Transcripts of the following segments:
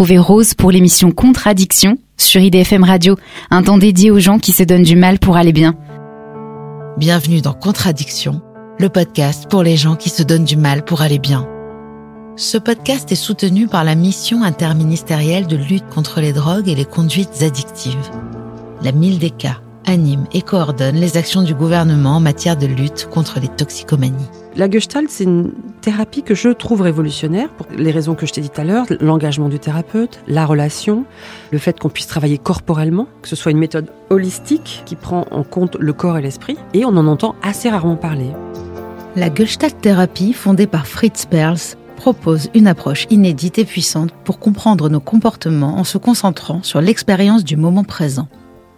retrouver Rose pour l'émission Contradiction sur IDFM Radio, un temps dédié aux gens qui se donnent du mal pour aller bien. Bienvenue dans Contradiction, le podcast pour les gens qui se donnent du mal pour aller bien. Ce podcast est soutenu par la mission interministérielle de lutte contre les drogues et les conduites addictives. La MILDECA anime et coordonne les actions du gouvernement en matière de lutte contre les toxicomanies. La Gestalt, c'est une thérapie que je trouve révolutionnaire pour les raisons que je t'ai dit tout à l'heure, l'engagement du thérapeute, la relation, le fait qu'on puisse travailler corporellement, que ce soit une méthode holistique qui prend en compte le corps et l'esprit, et on en entend assez rarement parler. La Gestalt thérapie, fondée par Fritz Perls, propose une approche inédite et puissante pour comprendre nos comportements en se concentrant sur l'expérience du moment présent.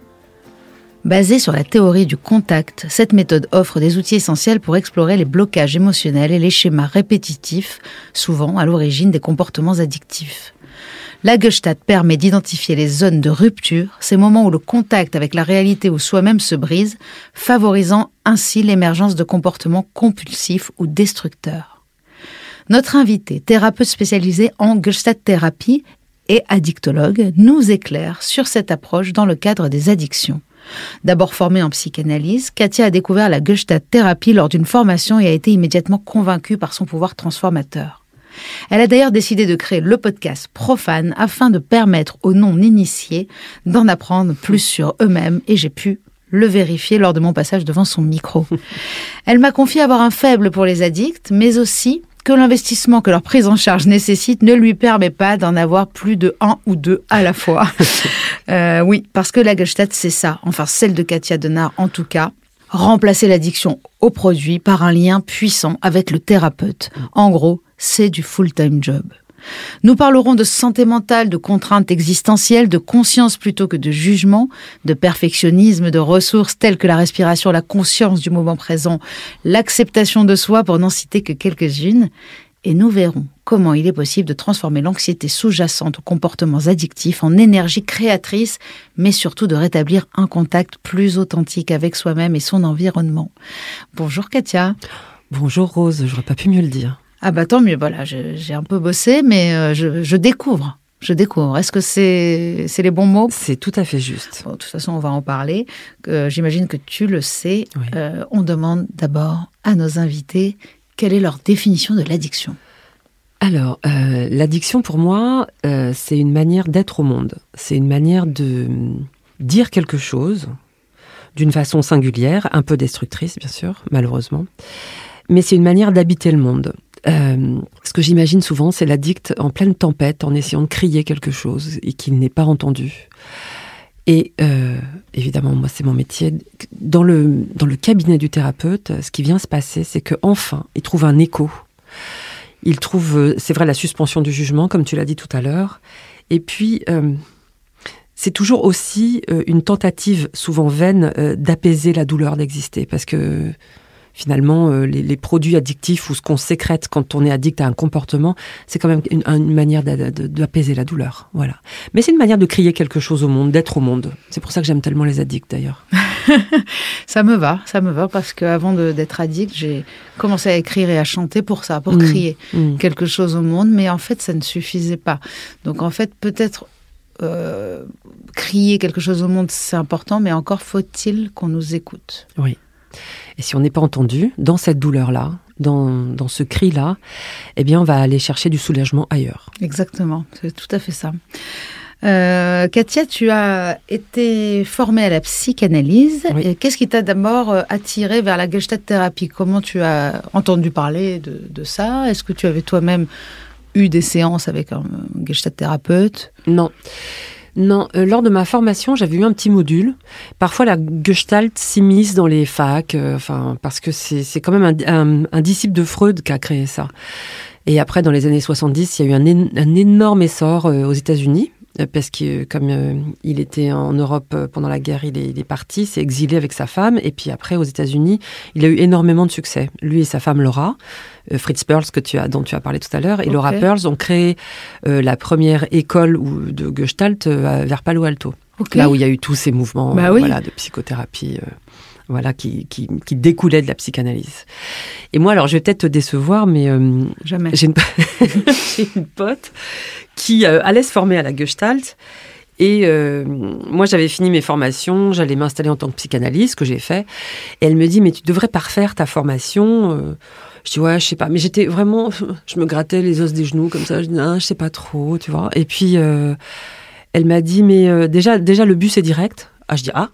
Basée sur la théorie du contact, cette méthode offre des outils essentiels pour explorer les blocages émotionnels et les schémas répétitifs, souvent à l'origine des comportements addictifs. La Gestalt permet d'identifier les zones de rupture, ces moments où le contact avec la réalité ou soi-même se brise, favorisant ainsi l'émergence de comportements compulsifs ou destructeurs. Notre invité, thérapeute spécialisé en Gestalt thérapie et addictologue, nous éclaire sur cette approche dans le cadre des addictions. D'abord formée en psychanalyse, Katia a découvert la Gestalt thérapie lors d'une formation et a été immédiatement convaincue par son pouvoir transformateur. Elle a d'ailleurs décidé de créer le podcast Profane afin de permettre aux non-initiés d'en apprendre plus sur eux-mêmes et j'ai pu le vérifier lors de mon passage devant son micro. Elle m'a confié avoir un faible pour les addicts, mais aussi que l'investissement que leur prise en charge nécessite ne lui permet pas d'en avoir plus de un ou deux à la fois. Oui, parce que la Gestalt, c'est ça, enfin celle de Katia Denard en tout cas, remplacer l'addiction au produit par un lien puissant avec le thérapeute. En gros, c'est du full-time job. Nous parlerons de santé mentale, de contraintes existentielles, de conscience plutôt que de jugement, de perfectionnisme, de ressources telles que la respiration, la conscience du moment présent, l'acceptation de soi pour n'en citer que quelques-unes. Et nous verrons comment il est possible de transformer l'anxiété sous-jacente aux comportements addictifs en énergie créatrice, mais surtout de rétablir un contact plus authentique avec soi-même et son environnement. Bonjour Katia. Bonjour Rose, j'aurais pas pu mieux le dire. Ah bah tant mieux, voilà, j'ai un peu bossé, mais je découvre. Est-ce que c'est les bons mots ? C'est tout à fait juste. Bon, de toute façon, on va en parler. J'imagine que tu le sais. Oui. On demande d'abord à nos invités quelle est leur définition de l'addiction. Alors, l'addiction pour moi, c'est une manière d'être au monde. C'est une manière de dire quelque chose d'une façon singulière, un peu destructrice, bien sûr, malheureusement. Mais c'est une manière d'habiter le monde. Ce que j'imagine souvent, c'est l'addict en pleine tempête, en essayant de crier quelque chose et qu'il n'est pas entendu. Et évidemment, moi, c'est mon métier. Dans le cabinet du thérapeute, ce qui vient se passer, c'est qu'enfin, il trouve un écho. Il trouve, c'est vrai, la suspension du jugement, comme tu l'as dit tout à l'heure. Et puis, c'est toujours aussi une tentative, souvent vaine, d'apaiser la douleur d'exister. Parce que finalement, les produits addictifs ou ce qu'on sécrète quand on est addict à un comportement, c'est quand même une manière d'apaiser la douleur. Voilà. Mais c'est une manière de crier quelque chose au monde, d'être au monde. C'est pour ça que j'aime tellement les addicts, d'ailleurs. Ça me va parce qu'avant d'être addict, j'ai commencé à écrire et à chanter pour ça, pour crier quelque chose au monde. Mais en fait, ça ne suffisait pas. Donc en fait, peut-être crier quelque chose au monde, c'est important, mais encore faut-il qu'on nous écoute. Oui. Et si on n'est pas entendu, dans cette douleur-là, dans ce cri-là, eh bien, on va aller chercher du soulagement ailleurs. Exactement, c'est tout à fait ça. Katia, tu as été formée à la psychanalyse. Oui. Et qu'est-ce qui t'a d'abord attirée vers la Gestalt thérapie ? Comment tu as entendu parler de ça ? Est-ce que tu avais toi-même eu des séances avec un Gestalt thérapeute ? Non, lors de ma formation, j'avais eu un petit module. Parfois, la Gestalt s'immisce dans les facs, parce que c'est quand même un disciple de Freud qui a créé ça. Et après, dans les années 70, il y a eu un énorme essor aux États-Unis, parce que comme il était en Europe pendant la guerre, il est parti, s'est exilé avec sa femme. Et puis après, aux États-Unis, il a eu énormément de succès. Lui et sa femme Laura, Fritz Perls, dont tu as parlé tout à l'heure, et Laura Perls ont créé la première école de Gestalt vers Palo Alto. Okay. Là où il y a eu tous ces mouvements oui. de psychothérapie qui découlaient de la psychanalyse. Et moi, alors, je vais peut-être te décevoir, mais jamais. J'ai une pote qui allait se former à la Gestalt. Et moi, j'avais fini mes formations, j'allais m'installer en tant que psychanalyste, ce que j'ai fait. Et elle me dit, mais tu devrais parfaire ta formation. Je dis, ouais, je sais pas. Mais j'étais vraiment... Je me grattais les os des genoux comme ça. Je dis, je sais pas trop, tu vois. Et puis, elle m'a dit, mais déjà, le bus est direct. Ah, je dis, ah.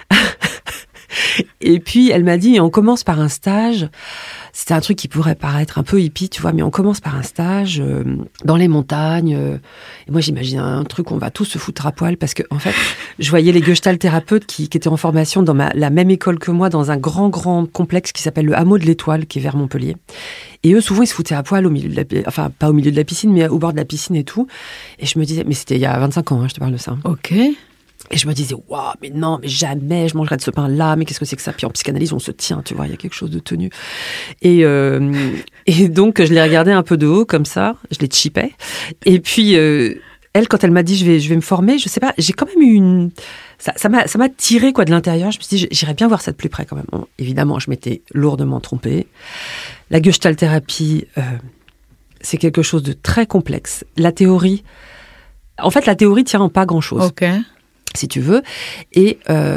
Et puis, elle m'a dit, on commence par un stage. C'était un truc qui pourrait paraître un peu hippie, tu vois, mais on commence par un stage dans les montagnes. Et moi, j'imagine un truc où on va tous se foutre à poil parce que, en fait, je voyais les Gestalt thérapeutes qui étaient en formation dans la même école que moi, dans un grand complexe qui s'appelle le Hameau de l'Étoile, qui est vers Montpellier. Et eux, souvent, ils se foutaient à poil au milieu de enfin, pas au milieu de la piscine, mais au bord de la piscine et tout. Et je me disais, mais c'était il y a 25 ans, je te parle de ça. Ok. Et je me disais, waouh, mais non, mais jamais je mangerais de ce pain-là, mais qu'est-ce que c'est que ça? Puis en psychanalyse, on se tient, tu vois, il y a quelque chose de tenu. Et donc, je les regardais un peu de haut, comme ça, je les chippais. Et puis, elle, quand elle m'a dit, je vais me former, je sais pas, j'ai quand même eu ça m'a tiré, quoi, de l'intérieur. Je me suis dit, j'irais bien voir ça de plus près, quand même. Bon, évidemment, je m'étais lourdement trompée. La Gestalt-thérapie, c'est quelque chose de très complexe. La théorie tient en pas grand-chose. Ok. Si tu veux. Et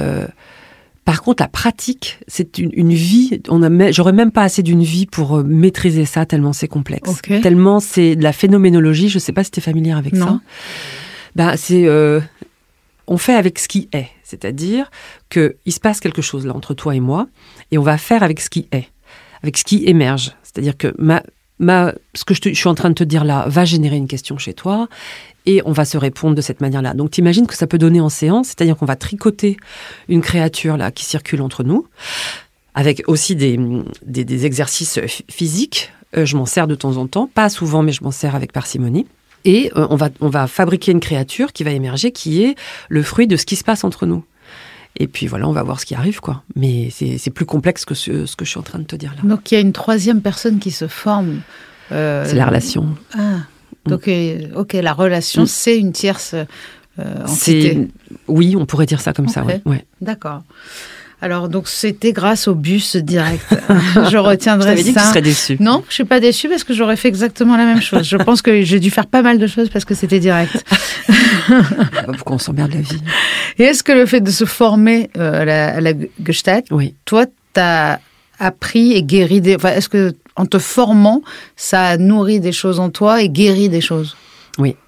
par contre, la pratique, c'est une vie. J'aurais même pas assez d'une vie pour maîtriser ça, tellement c'est complexe. Okay. Tellement c'est de la phénoménologie. Je sais pas si tu es familière avec ça. C'est on fait avec ce qui est. C'est-à-dire qu'il se passe quelque chose là entre toi et moi, et on va faire avec ce qui est, avec ce qui émerge. C'est-à-dire que ce que je suis en train de te dire là va générer une question chez toi. Et on va se répondre de cette manière-là. Donc, t'imagines que ça peut donner en séance, c'est-à-dire qu'on va tricoter une créature là qui circule entre nous, avec aussi des exercices physiques. Je m'en sers de temps en temps, pas souvent, mais je m'en sers avec parcimonie. Et on va fabriquer une créature qui va émerger, qui est le fruit de ce qui se passe entre nous. Et puis voilà, on va voir ce qui arrive, quoi. Mais c'est plus complexe que ce que je suis en train de te dire là. Donc, il y a une troisième personne qui se forme. C'est la relation. Ah. Donc, ok, la relation, c'est une tierce entité. Oui, on pourrait dire ça comme ça, ouais. D'accord. Alors, donc, c'était grâce au bus direct. Je retiendrai ça. Je t'avais dit que tu serais déçue. Non, je ne suis pas déçue parce que j'aurais fait exactement la même chose. Je pense que j'ai dû faire pas mal de choses parce que c'était direct. Pourquoi on s'emmerde la vie? Et est-ce que le fait de se former à la Gestalt, toi, tu as appris et guéri est-ce que en te formant, ça a nourri des choses en toi et guéri des choses? Oui.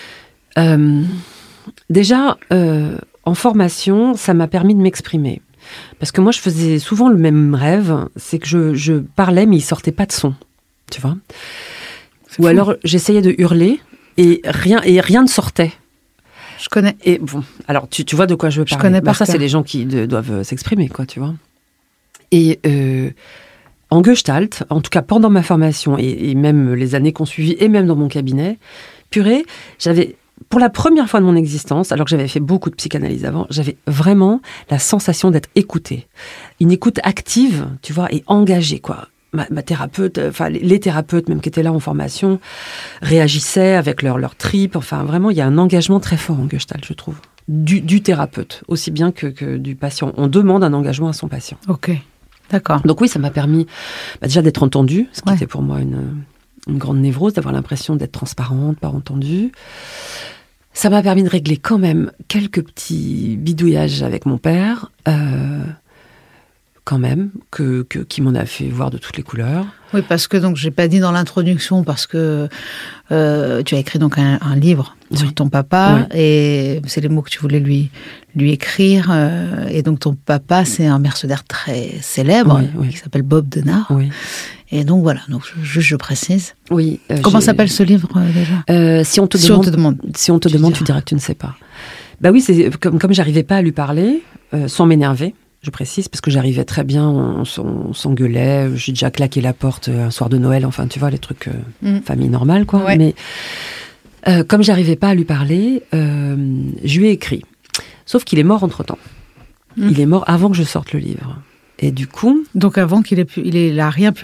Déjà, en formation, ça m'a permis de m'exprimer. Parce que moi, je faisais souvent le même rêve, c'est que je parlais, mais il sortait pas de son, tu vois. Ou alors, j'essayais de hurler et rien ne sortait. Je connais. Et bon, alors, tu vois de quoi je veux parler. Je connais pas ça, c'est les gens qui doivent s'exprimer, quoi, tu vois. Et en Gestalt, en tout cas pendant ma formation et même les années qu'on suivit et même dans mon cabinet, purée, j'avais, pour la première fois de mon existence, alors que j'avais fait beaucoup de psychanalyse avant, j'avais vraiment la sensation d'être écoutée. Une écoute active, tu vois, et engagée, quoi. Ma thérapeute, enfin les thérapeutes même qui étaient là en formation, réagissaient avec leur tripes. Enfin, vraiment, il y a un engagement très fort en Gestalt, je trouve. Du thérapeute, aussi bien que du patient. On demande un engagement à son patient. Ok. D'accord. Donc oui, ça m'a permis déjà d'être entendue, ce qui était pour moi une grande névrose, d'avoir l'impression d'être transparente, pas entendue. Ça m'a permis de régler quand même quelques petits bidouillages avec mon père, quand même, qui m'en a fait voir de toutes les couleurs. Oui, parce que donc j'ai pas dit dans l'introduction, parce que tu as écrit donc un livre sur ton papa, et c'est les mots que tu voulais lui écrire, et donc ton papa, c'est un mercenaire très célèbre, qui s'appelle Bob Denard. Oui. Et donc voilà, donc je précise. Oui. Comment s'appelle ce livre déjà? Si on te demande, tu diras que tu ne sais pas. Bah oui, c'est comme j'arrivais pas à lui parler, sans m'énerver. Je précise, parce que j'arrivais très bien, on s'engueulait, j'ai déjà claqué la porte un soir de Noël, enfin, tu vois, les trucs famille normale, quoi. Ouais. Mais comme j'arrivais pas à lui parler, je lui ai écrit. Sauf qu'il est mort entre-temps. Il est mort avant que je sorte le livre. Et du coup... Donc avant il a rien pu lire.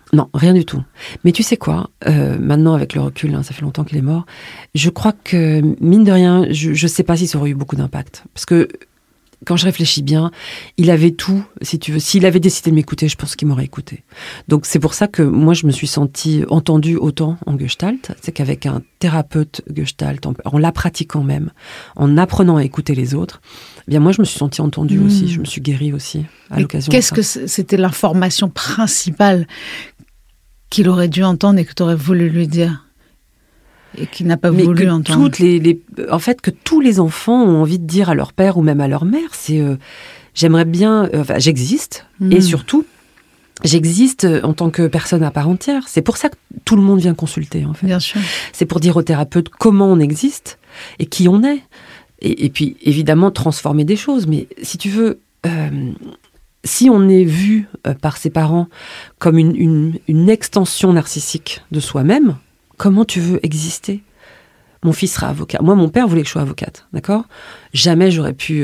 Non, rien du tout. Mais tu sais quoi, maintenant avec le recul, ça fait longtemps qu'il est mort, je crois que, mine de rien, je sais pas si ça aurait eu beaucoup d'impact. Parce que, quand je réfléchis bien, il avait tout, si tu veux. S'il avait décidé de m'écouter, je pense qu'il m'aurait écouté. Donc c'est pour ça que moi, je me suis sentie entendue autant en Gestalt. C'est qu'avec un thérapeute Gestalt, en la pratiquant même, en apprenant à écouter les autres, eh bien moi, je me suis sentie entendue aussi. Je me suis guérie aussi à l'occasion Qu'est-ce de ça. que c'était l'information principale qu'il aurait dû entendre et que tu aurais voulu lui dire et qu'il n'a pas voulu entendre? En fait, que tous les enfants ont envie de dire à leur père ou même à leur mère, c'est j'aimerais bien, j'existe, et surtout, j'existe en tant que personne à part entière. C'est pour ça que tout le monde vient consulter, en fait. Bien sûr. C'est pour dire au thérapeute comment on existe et qui on est. Et puis, évidemment, transformer des choses. Mais si tu veux, si on est vu par ses parents comme une extension narcissique de soi-même, comment tu veux exister ? Mon fils sera avocat. Moi, mon père voulait que je sois avocate, d'accord ? Jamais j'aurais pu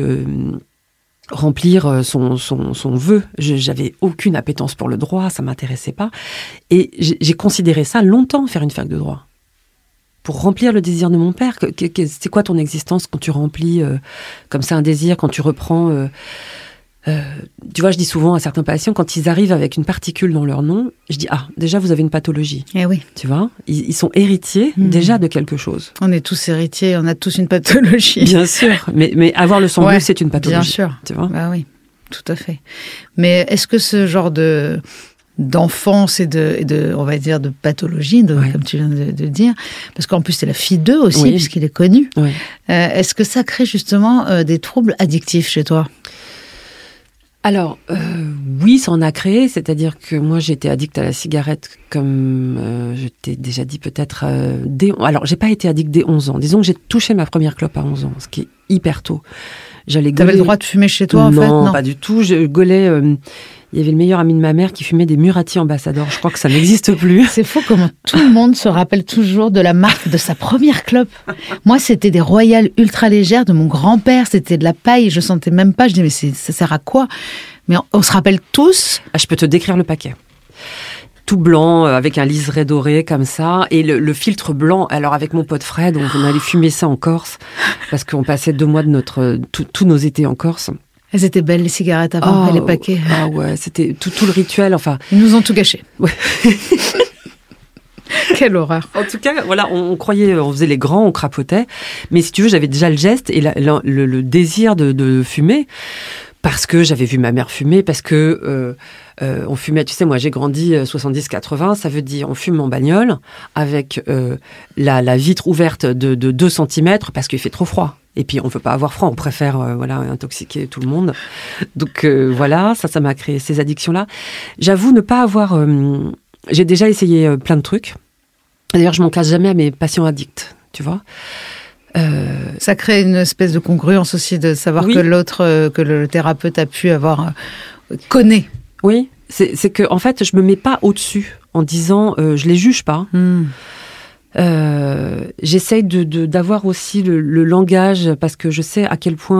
remplir son vœu. J'avais aucune appétence pour le droit, ça m'intéressait pas. Et j'ai considéré ça longtemps, faire une fac de droit. Pour remplir le désir de mon père. C'est quoi ton existence quand tu remplis comme ça un désir, quand tu reprends... tu vois, je dis souvent à certains patients, quand ils arrivent avec une particule dans leur nom, je dis, déjà, vous avez une pathologie. Eh oui. Tu vois, ils sont héritiers déjà de quelque chose. On est tous héritiers, on a tous une pathologie. Bien sûr, mais avoir le sang bleu, c'est une pathologie. Bien sûr. Tu vois ? Bah oui, tout à fait. Mais est-ce que ce genre d'enfance et de, on va dire, de pathologie, comme tu viens de dire, parce qu'en plus, c'est la fille d'eux aussi, puisqu'il est connu. Oui. Est-ce que ça crée justement des troubles addictifs chez toi ? Alors, oui, ça en a créé, c'est-à-dire que moi, j'étais addict à la cigarette, comme je t'ai déjà dit peut-être alors, j'ai pas été addict dès 11 ans. Disons que j'ai touché ma première clope à 11 ans, ce qui est hyper tôt. T'avais le droit de fumer chez toi, en fait ? Non, pas du tout. Je gaulais... il y avait le meilleur ami de ma mère qui fumait des Murati Ambassador. Je crois que ça n'existe plus. C'est fou comment tout le monde se rappelle toujours de la marque de sa première clope. Moi, c'était des Royales ultra légères de mon grand-père. C'était de la paille. Je sentais même pas. Je dis, mais ça sert à quoi ? Mais on se rappelle tous. Je peux te décrire le paquet. Tout blanc, avec un liseré doré comme ça, et le filtre blanc. Alors avec mon pote Fred, on allait fumer ça en Corse, parce qu'on passait 2 mois de tous nos étés en Corse. Elles étaient belles, les cigarettes avant, et les paquets. Ah ouais, c'était tout le rituel, enfin... Ils nous ont tout gâché. Ouais. Quelle horreur. En tout cas, voilà, on croyait, on faisait les grands, on crapotait, mais si tu veux, j'avais déjà le geste et le désir de fumer, parce que j'avais vu ma mère fumer, parce que on fumait, tu sais, moi j'ai grandi 70-80, ça veut dire on fume en bagnole avec la vitre ouverte de 2 cm parce qu'il fait trop froid. Et puis on veut pas avoir froid, on préfère intoxiquer tout le monde. Donc voilà, ça m'a créé ces addictions-là. J'avoue ne pas avoir... j'ai déjà essayé plein de trucs. D'ailleurs, je m'en cache jamais à mes patients addicts, tu vois. Ça crée une espèce de congruence aussi de savoir que l'autre, que le thérapeute a pu avoir, connaît. Oui, c'est que en fait, je me mets pas au-dessus en disant je les juge pas. J'essaye d'avoir aussi le langage, parce que je sais à quel point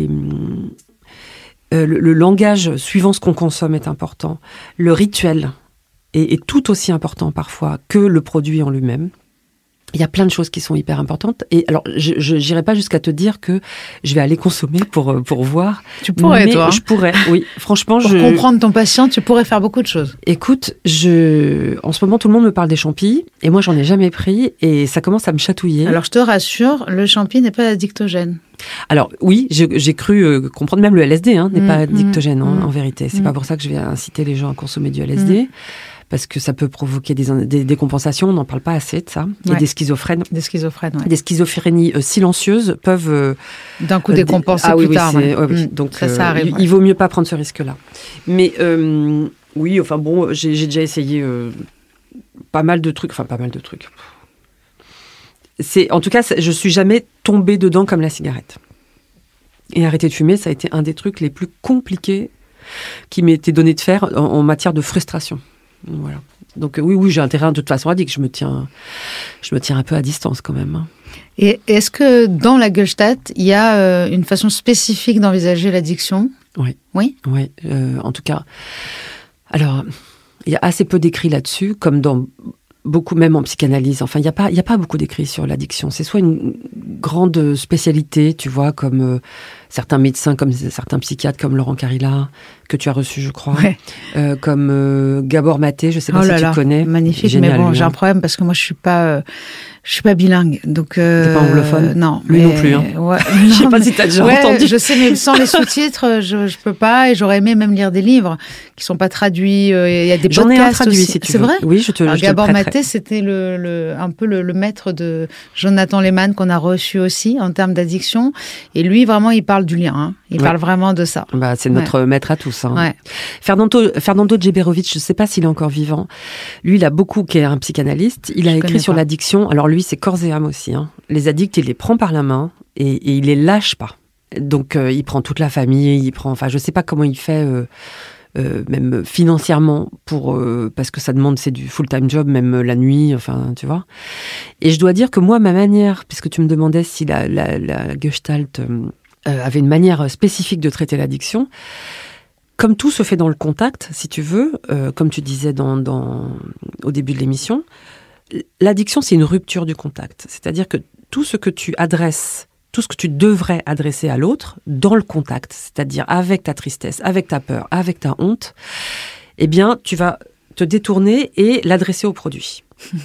le langage suivant ce qu'on consomme est important. Le rituel est tout aussi important parfois que le produit en lui-même. Il y a plein de choses qui sont hyper importantes. Et alors, je n'irai pas jusqu'à te dire que je vais aller consommer pour voir. Tu pourrais, mais toi. Je pourrais, oui. Franchement, pour comprendre ton patient, tu pourrais faire beaucoup de choses. Écoute, en ce moment, tout le monde me parle des champis. Et moi, j'en ai jamais pris. Et ça commence à me chatouiller. Alors, je te rassure, le champi n'est pas addictogène. Alors, oui, j'ai cru comprendre, même le LSD n'est pas addictogène, en vérité. C'est pas pour ça que je vais inciter les gens à consommer du LSD. Parce que ça peut provoquer des décompensations, on n'en parle pas assez de ça. Et des schizophrènes. Des schizophrènes, Des schizophrénies silencieuses peuvent... d'un coup décompenser plus tard. Oui. Donc, ça arrive. Il vaut mieux pas prendre ce risque-là. Mais oui, enfin bon, j'ai déjà essayé pas mal de trucs. En tout cas, je suis jamais tombée dedans comme la cigarette. Et arrêter de fumer, ça a été un des trucs les plus compliqués qui m'était donné de faire en matière de frustration. Voilà. Donc oui, j'ai un terrain de toute façon addict. Je me tiens un peu à distance quand même. Et est-ce que dans la Gestalt, il y a une façon spécifique d'envisager l'addiction ? Oui. En tout cas, alors Il y a assez peu d'écrits là-dessus, comme dans beaucoup, même en psychanalyse. Enfin, il y a pas beaucoup d'écrits sur l'addiction. C'est soit une grande spécialité, tu vois, comme certains médecins, comme certains psychiatres, comme Laurent Carilla, que tu as reçu, je crois, comme Gabor Maté, je sais pas si tu connais. Magnifique, Génial, mais bon, lui, j'ai un problème parce que moi je suis pas bilingue, donc. T'es pas anglophone? Non. Lui non plus. Hein. Ouais, je sais pas si t'as déjà entendu. Je sais, mais sans les sous-titres, je peux pas. Et j'aurais aimé même lire des livres qui sont pas traduits. Il y a des podcasts. J'en ai un traduit aussi. si tu veux. C'est vrai? Oui, Alors, Gabor Maté, c'était un peu le maître de Jonathan Lehmann qu'on a reçu aussi en termes d'addiction. Et lui, vraiment, il parle du lien. Hein. Il parle vraiment de ça. Bah, c'est notre maître à tous. Hein. Ouais. Fernando Djeberovic, je sais pas s'il est encore vivant. Lui, il a beaucoup, qui est un psychanalyste. Il a écrit sur l'addiction. Alors lui, c'est corps et âme aussi. Hein. Les addicts, il les prend par la main et il les lâche pas. Donc, il prend toute la famille. Enfin, je sais pas comment il fait. Même financièrement parce que ça demande, c'est du full-time job, même la nuit, enfin, tu vois. Et je dois dire que moi, ma manière, puisque tu me demandais si la Gestalt avait une manière spécifique de traiter l'addiction, comme tout se fait dans le contact, si tu veux, comme tu disais au début de l'émission, l'addiction, c'est une rupture du contact. C'est-à-dire que tout ce que tu adresses, tout ce que tu devrais adresser à l'autre dans le contact, c'est-à-dire avec ta tristesse, avec ta peur, avec ta honte, eh bien, tu vas te détourner et l'adresser au produit.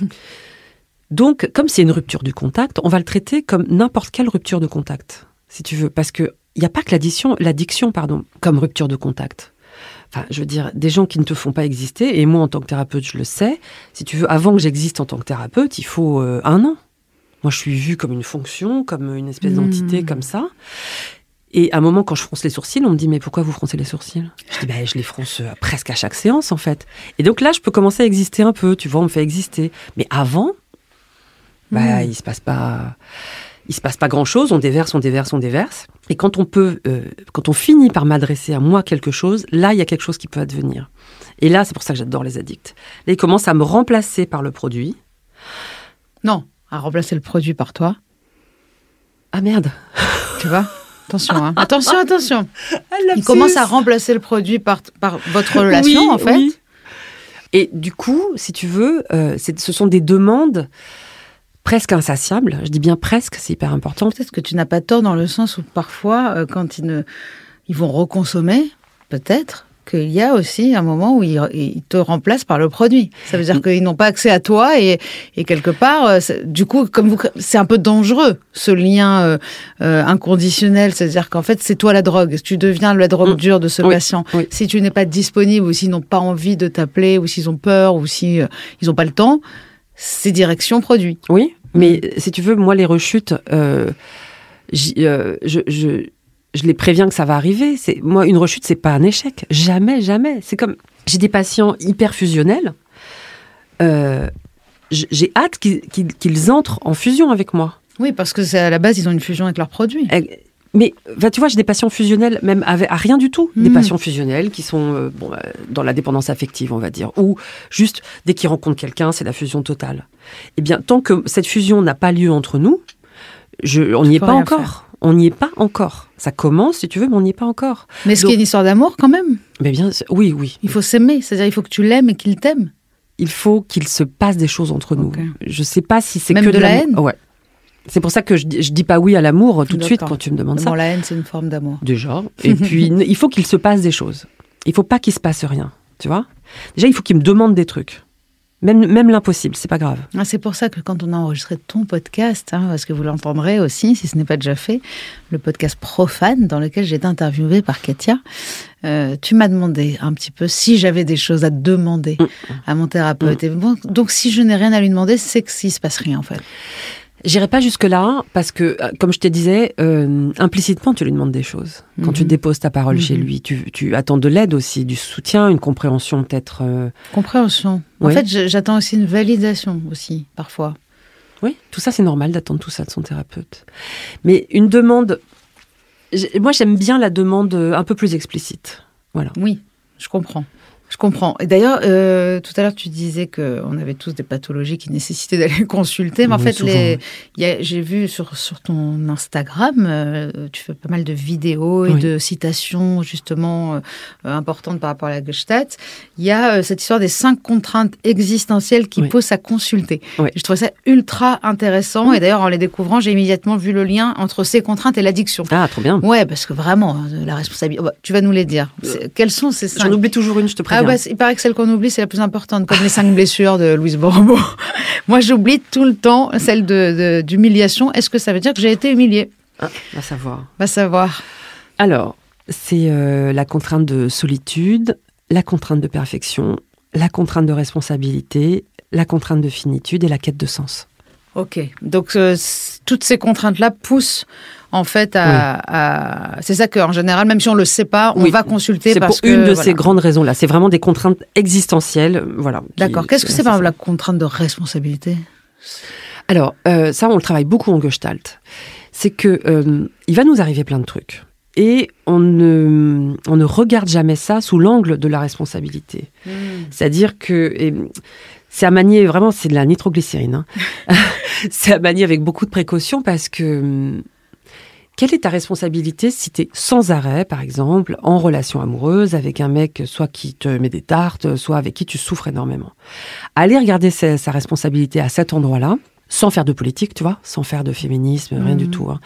Donc, comme c'est une rupture du contact, on va le traiter comme n'importe quelle rupture de contact, si tu veux, parce que il n'y a pas que l'addiction, comme rupture de contact. Enfin, je veux dire, des gens qui ne te font pas exister, et moi, en tant que thérapeute, je le sais, si tu veux, avant que j'existe en tant que thérapeute, il faut 1 an. Moi, je suis vue comme une fonction, comme une espèce d'entité, comme ça. Et à un moment, quand je fronce les sourcils, on me dit « Mais pourquoi vous froncez les sourcils ?» Je dis « Je les fronce presque à chaque séance, en fait. » Et donc là, je peux commencer à exister un peu, tu vois, on me fait exister. Mais avant, il se passe pas grand-chose, on déverse. Et quand on finit par m'adresser à moi quelque chose, là, il y a quelque chose qui peut advenir. Et là, c'est pour ça que j'adore les addicts. Là, ils commencent à me remplacer par le produit. Non. À remplacer le produit par toi. Ah merde. Tu vois ? Attention, hein. Attention. Il commence à remplacer le produit par votre relation, en fait. Oui. Et du coup, si tu veux, ce sont des demandes presque insatiables. Je dis bien presque, c'est hyper important. Peut-être que tu n'as pas tort dans le sens où parfois, quand ils vont reconsommer, peut-être, qu'il y a aussi un moment où ils te remplacent par le produit. Ça veut dire qu'ils n'ont pas accès à toi et quelque part, du coup, c'est un peu dangereux, ce lien inconditionnel. C'est-à-dire qu'en fait, c'est toi la drogue. Tu deviens la drogue dure de ce patient. Oui. Si tu n'es pas disponible ou s'ils n'ont pas envie de t'appeler ou s'ils ont peur ou si ils n'ont pas le temps, c'est direction produit. Oui, mais si tu veux, moi, les rechutes, je les préviens que ça va arriver. Moi, une rechute, c'est pas un échec. Jamais. C'est comme... J'ai des patients hyper fusionnels. J'ai hâte qu'ils entrent en fusion avec moi. Oui, parce que à la base, ils ont une fusion avec leurs produits. Mais tu vois, j'ai des patients fusionnels, même à rien du tout. Des patients fusionnels qui sont dans la dépendance affective, on va dire. Ou juste, dès qu'ils rencontrent quelqu'un, c'est la fusion totale. Eh bien, tant que cette fusion n'a pas lieu entre nous, on n'y est pas encore. On n'y est pas encore. Ça commence, si tu veux, mais on n'y est pas encore. Mais est-ce qu'il y a une histoire d'amour, quand même ? Mais bien, oui. Il faut s'aimer, c'est-à-dire il faut que tu l'aimes et qu'il t'aime. Il faut qu'il se passe des choses entre nous. Je ne sais pas si c'est même que de la haine. Ouais. C'est pour ça que je dis pas oui à l'amour tout de suite quand tu me demandes ça. Bon, la haine, c'est une forme d'amour. Déjà. Et puis, il faut qu'il se passe des choses. Il ne faut pas qu'il se passe rien, tu vois ? Déjà, il faut qu'il me demande des trucs. Même l'impossible, c'est pas grave. C'est pour ça que quand on a enregistré ton podcast, parce que vous l'entendrez aussi, si ce n'est pas déjà fait, le podcast Profane, dans lequel j'ai été interviewée par Katia, tu m'as demandé un petit peu si j'avais des choses à demander à mon thérapeute. Et bon, donc, si je n'ai rien à lui demander, c'est que s'il ne se passe rien, en fait. J'irai pas jusque-là, parce que, comme je te disais, implicitement, tu lui demandes des choses. Quand tu déposes ta parole chez lui, tu attends de l'aide aussi, du soutien, une compréhension peut-être... Compréhension. En fait, j'attends aussi une validation, aussi, parfois. Oui, tout ça, c'est normal d'attendre tout ça de son thérapeute. Mais une demande... Moi, j'aime bien la demande un peu plus explicite. Voilà. Oui, je comprends. Je comprends. Et d'ailleurs, tout à l'heure, tu disais qu'on avait tous des pathologies qui nécessitaient d'aller consulter. Mais en fait, j'ai vu sur ton Instagram, tu fais pas mal de vidéos et de citations, justement, importantes par rapport à la Gestalt. Il y a cette histoire des 5 contraintes existentielles qui poussent à consulter. Oui. Je trouvais ça ultra intéressant. Et d'ailleurs, en les découvrant, j'ai immédiatement vu le lien entre ces contraintes et l'addiction. Ah, trop bien. Ouais, parce que vraiment, la responsabilité... tu vas nous les dire. Quelles sont ces 5 ? J'en oublie toujours une, je te préviens. Il paraît que celle qu'on oublie, c'est la plus importante, comme les 5 blessures de Louise Bourbeau. Moi, j'oublie tout le temps celle d'humiliation. Est-ce que ça veut dire que j'ai été humiliée ? Va savoir. Va savoir. Alors, c'est la contrainte de solitude, la contrainte de perfection, la contrainte de responsabilité, la contrainte de finitude et la quête de sens. Ok. Donc, toutes ces contraintes-là poussent... En fait, c'est ça qu'en général, même si on ne le sait pas, on va consulter. C'est pour une de ces grandes raisons-là. C'est vraiment des contraintes existentielles. Voilà. D'accord. Qu'est-ce que c'est par exemple la contrainte de responsabilité ? Alors, ça, on le travaille beaucoup en Gestalt. C'est que il va nous arriver plein de trucs. Et on ne regarde jamais ça sous l'angle de la responsabilité. C'est-à-dire que... c'est à manier, vraiment, c'est de la nitroglycérine. Hein. C'est à manier avec beaucoup de précautions parce que... Quelle est ta responsabilité si tu es sans arrêt, par exemple, en relation amoureuse avec un mec, soit qui te met des tartes, soit avec qui tu souffres énormément ? Aller regarder sa responsabilité à cet endroit-là, sans faire de politique, tu vois, sans faire de féminisme, rien du tout. Hein.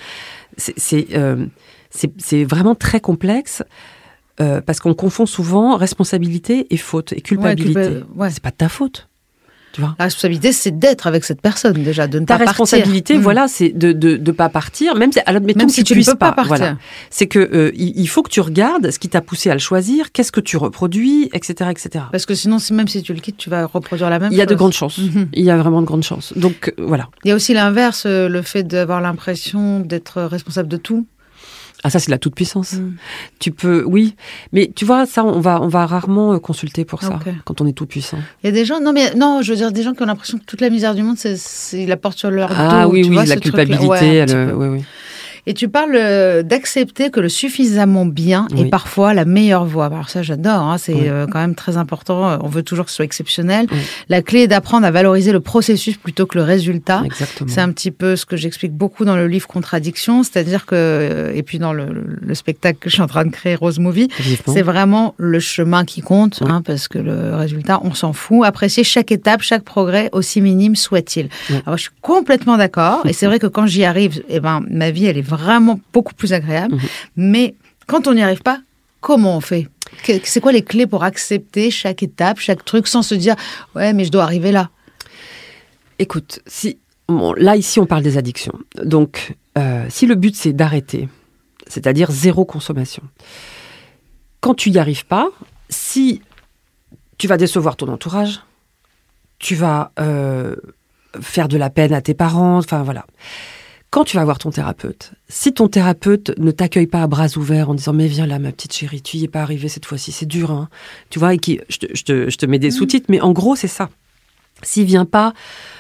C'est vraiment très complexe parce qu'on confond souvent responsabilité et faute et culpabilité. C'est pas de ta faute. Tu vois. La responsabilité, c'est d'être avec cette personne déjà, de ne pas partir. Ta responsabilité, voilà, c'est de pas partir, même si tu ne peux pas partir. Voilà. C'est que il faut que tu regardes ce qui t'a poussé à le choisir, qu'est-ce que tu reproduis, etc., etc. Parce que sinon, même si tu le quittes, tu vas reproduire la même chose. Il y a de grandes chances. Il y a vraiment de grandes chances. Donc voilà. Il y a aussi l'inverse, le fait d'avoir l'impression d'être responsable de tout. Ah, ça, c'est de la toute-puissance. Tu peux, oui. Mais tu vois, ça, on va rarement consulter pour ça, quand on est tout-puissant. Il y a des gens, je veux dire, des gens qui ont l'impression que toute la misère du monde, ils la portent sur leur dos. Ah oui, la culpabilité, oui. Et tu parles d'accepter que le suffisamment bien est parfois la meilleure voie. Alors ça, j'adore. Hein, c'est quand même très important. On veut toujours que ce soit exceptionnel. La clé est d'apprendre à valoriser le processus plutôt que le résultat. Exactement. C'est un petit peu ce que j'explique beaucoup dans le livre Contradiction. C'est-à-dire que, et puis dans le spectacle que je suis en train de créer, Rose Movie, c'est vraiment le chemin qui compte, parce que le résultat, on s'en fout. Apprécier chaque étape, chaque progrès, aussi minime soit-il. Alors je suis complètement d'accord. Et c'est vrai que quand j'y arrive, ma vie, elle est vraiment beaucoup plus agréable. Mais quand on n'y arrive pas, comment on fait ? C'est quoi les clés pour accepter chaque étape, chaque truc, sans se dire « ouais, mais je dois arriver là ». Écoute, là, ici, on parle des addictions. Donc, si le but, c'est d'arrêter, c'est-à-dire 0 consommation, quand tu n'y arrives pas, si tu vas décevoir ton entourage, tu vas faire de la peine à tes parents, enfin voilà. Quand tu vas voir ton thérapeute, si ton thérapeute ne t'accueille pas à bras ouverts en disant « mais viens là, ma petite chérie, tu n'y es pas arrivée cette fois-ci, c'est dur, hein », tu vois, et je te mets des sous-titres, mais en gros, c'est ça. S'il vient pas,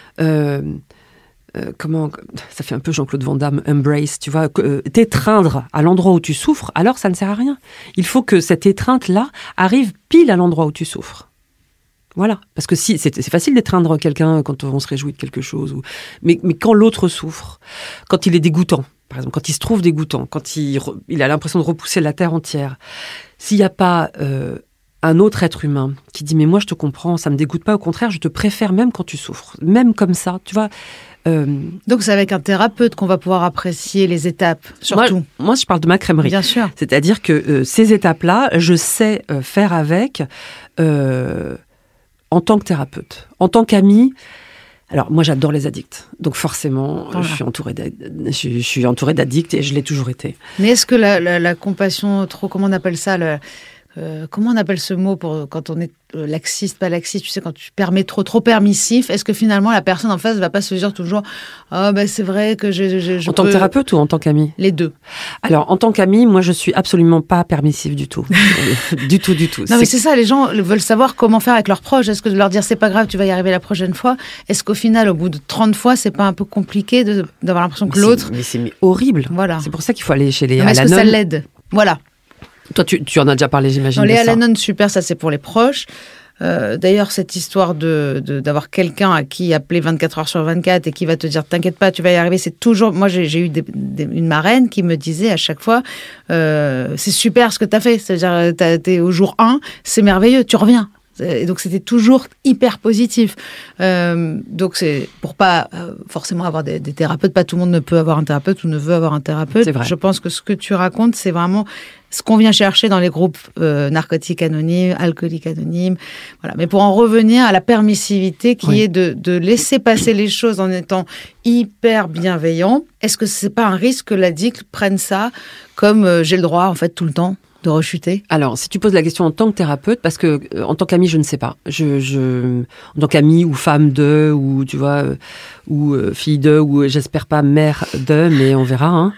comment, ça fait un peu Jean-Claude Van Damme, embrace, tu vois, t'étreindre à l'endroit où tu souffres, alors ça ne sert à rien. Il faut que cette étreinte-là arrive pile à l'endroit où tu souffres. Voilà, parce que si c'est facile d'étreindre quelqu'un quand on se réjouit de quelque chose, mais quand l'autre souffre, quand il est dégoûtant, par exemple, quand il se trouve dégoûtant, quand il a l'impression de repousser la terre entière, s'il n'y a pas un autre être humain qui dit « mais moi je te comprends, ça me dégoûte pas, au contraire, je te préfère même quand tu souffres, même comme ça, tu vois ». Donc c'est avec un thérapeute qu'on va pouvoir apprécier les étapes, surtout. Moi je parle de ma crèmerie. Bien sûr. C'est-à-dire que ces étapes-là, je sais faire avec... en tant que thérapeute, en tant qu'amie, alors moi j'adore les addicts, donc forcément je suis entourée d'addicts et je l'ai toujours été. Mais est-ce que la compassion, comment on appelle ça, comment on appelle ce mot pour quand on est laxiste, pas laxiste, tu sais, quand tu permets trop permissif, est-ce que finalement la personne en face ne va pas se dire toujours « ah c'est vrai que je En tant que thérapeute ou en tant qu'amie ? Les deux. Alors en tant qu'amie, moi je suis absolument pas permissive du tout. du tout. Non mais c'est ça, les gens veulent savoir comment faire avec leurs proches. Est-ce que de leur dire « c'est pas grave, tu vas y arriver la prochaine fois », est-ce qu'au final, au bout de 30 fois, c'est pas un peu compliqué d'avoir l'impression que l'autre... Mais c'est horrible. Voilà. C'est pour ça qu'il faut aller chez les... Mais est-ce que ça l'aide ? Voilà. Toi, tu en as déjà parlé, j'imagine. Les Al-Anon, super, ça c'est pour les proches. D'ailleurs, cette histoire d'avoir quelqu'un à qui appeler 24 heures sur 24 et qui va te dire t'inquiète pas, tu vas y arriver, c'est toujours. Moi, j'ai eu une marraine qui me disait à chaque fois c'est super ce que t'as fait, c'est-à-dire t'es au jour 1, c'est merveilleux, tu reviens. Et donc c'était toujours hyper positif. Donc c'est pour pas forcément avoir des thérapeutes. Pas tout le monde ne peut avoir un thérapeute ou ne veut avoir un thérapeute. C'est vrai. Je pense que ce que tu racontes, c'est vraiment ce qu'on vient chercher dans les groupes narcotiques anonymes, alcooliques anonymes. Voilà. Mais pour en revenir à la permissivité qui est de laisser passer les choses en étant hyper bienveillant, est-ce que c'est pas un risque que l'addict prenne ça comme j'ai le droit en fait tout le temps de rechuter? Alors, si tu poses la question en tant que thérapeute, parce que en tant qu'ami, je ne sais pas. En tant qu'ami ou femme de, ou tu vois, ou fille de, ou j'espère pas mère de, mais on verra. Hein.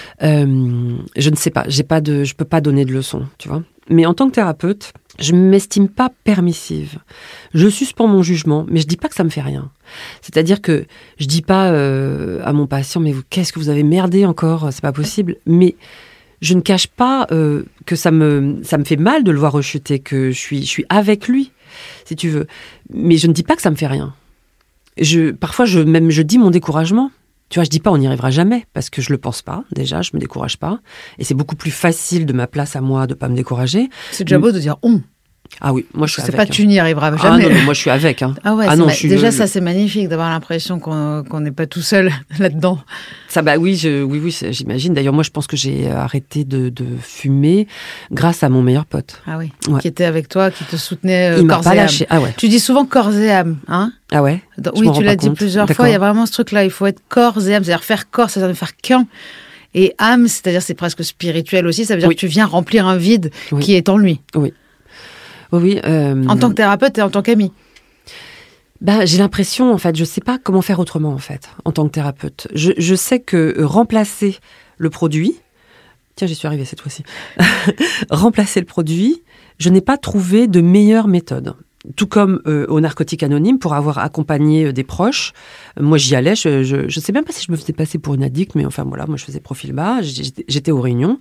Je ne sais pas. Je peux pas donner de leçons, tu vois. Mais en tant que thérapeute, je m'estime pas permissive. Je suspends mon jugement, mais je dis pas que ça me fait rien. C'est-à-dire que je dis pas à mon patient, mais qu'est-ce que vous avez merdé encore? C'est pas possible. Mais je ne cache pas que ça me fait mal de le voir rechuter, que je suis avec lui, si tu veux. Mais je ne dis pas que ça me fait rien. Parfois, je dis mon découragement. Tu vois, je dis pas on n'y arrivera jamais, parce que je le pense pas, déjà, je me décourage pas. Et c'est beaucoup plus facile de ma place à moi de pas me décourager. C'est déjà beau de dire on. Ah oui, moi je suis avec. C'est pas tu n'y arriveras jamais. Ah non, moi je suis avec. Hein. Ah ouais, déjà ça c'est magnifique d'avoir l'impression qu'on n'est pas tout seul là-dedans. Ça oui, j'imagine. D'ailleurs moi je pense que j'ai arrêté de fumer grâce à mon meilleur pote. Ah oui, qui était avec toi, qui te soutenait Il corps m'a pas et âme. lâché. Ah ouais. Tu dis souvent corps et âme, hein? Ah ouais. Oui, tu l'as dit plusieurs fois. Il y a vraiment ce truc-là. Il faut être corps et âme, c'est-à-dire faire corps, c'est-à-dire faire qu'un. Et âme, c'est-à-dire c'est presque spirituel aussi. Ça veut dire que tu viens remplir un vide qui est en lui. Oui. Oui, en tant que thérapeute et en tant qu'ami. J'ai l'impression, en fait, je sais pas comment faire autrement, en fait, en tant que thérapeute. Je sais que remplacer le produit, tiens, j'y suis arrivée cette fois-ci, remplacer le produit, je n'ai pas trouvé de meilleure méthode. Tout comme aux narcotiques anonymes, pour avoir accompagné des proches. Moi, j'y allais, je sais même pas si je me faisais passer pour une addict, mais enfin, voilà, moi, je faisais profil bas, j'étais aux réunions.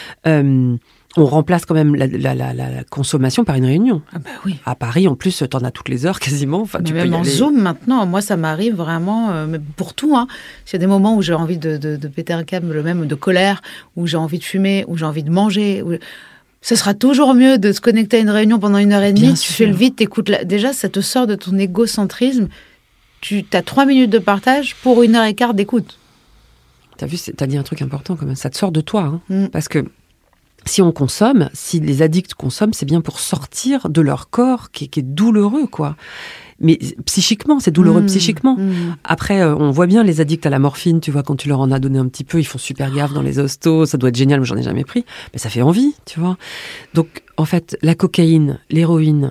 On remplace quand même la consommation par une réunion. Ah bah oui. À Paris, en plus, t'en as toutes les heures quasiment. Enfin, tu peux y aller. Zoom maintenant, moi ça m'arrive vraiment, mais pour tout. Hein. Il y a des moments où j'ai envie de péter un câble, même de colère, où j'ai envie de fumer, où j'ai envie de manger. Ce sera toujours mieux de se connecter à une réunion pendant 1h30. Bien tu sûr. fais le vide, t'écoutes. Déjà, ça te sort de ton égocentrisme. Tu as 3 minutes de partage pour 1h15 d'écoute. T'as vu, t'as dit un truc important quand même. Ça te sort de toi, hein, parce que si on consomme, si les addicts consomment, c'est bien pour sortir de leur corps qui est douloureux, quoi. Mais psychiquement, c'est douloureux psychiquement. Après, on voit bien les addicts à la morphine, tu vois, quand tu leur en as donné un petit peu, ils font super gaffe dans les hostos, ça doit être génial, mais j'en ai jamais pris. Mais ça fait envie, tu vois. Donc, en fait, la cocaïne, l'héroïne,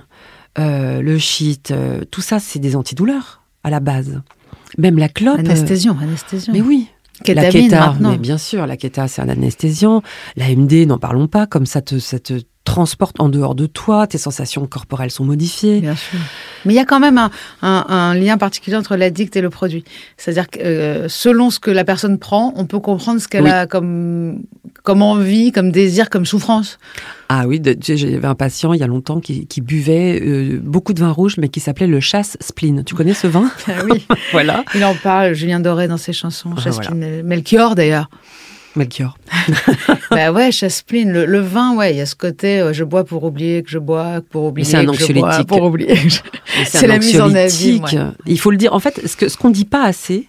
le shit, tout ça, c'est des antidouleurs, à la base. Même la clope. Anesthésion. Mais oui. La Keta, mais bien sûr, la Keta, c'est un anesthésiant. La MD, n'en parlons pas, comme ça te transporte en dehors de toi, tes sensations corporelles sont modifiées. Bien sûr. Mais il y a quand même un lien particulier entre l'addict et le produit. C'est-à-dire que selon ce que la personne prend, on peut comprendre ce qu'elle a comme envie, comme désir, comme souffrance. Ah oui, j'avais un patient il y a longtemps qui buvait beaucoup de vin rouge, mais qui s'appelait le chasse-spleen. Tu connais ce vin? Ah oui. Voilà. Il en parle, Julien Doré dans ses chansons, chasse-spleen. Voilà. Melchior d'ailleurs. Melchior. Bah ouais, chasse-spleen. Le vin, ouais, il y a ce côté je bois pour oublier que je bois, pour oublier c'est un que je bois, pour oublier. C'est la mise en abîme. Ouais. Il faut le dire. En fait, ce qu'on dit pas assez,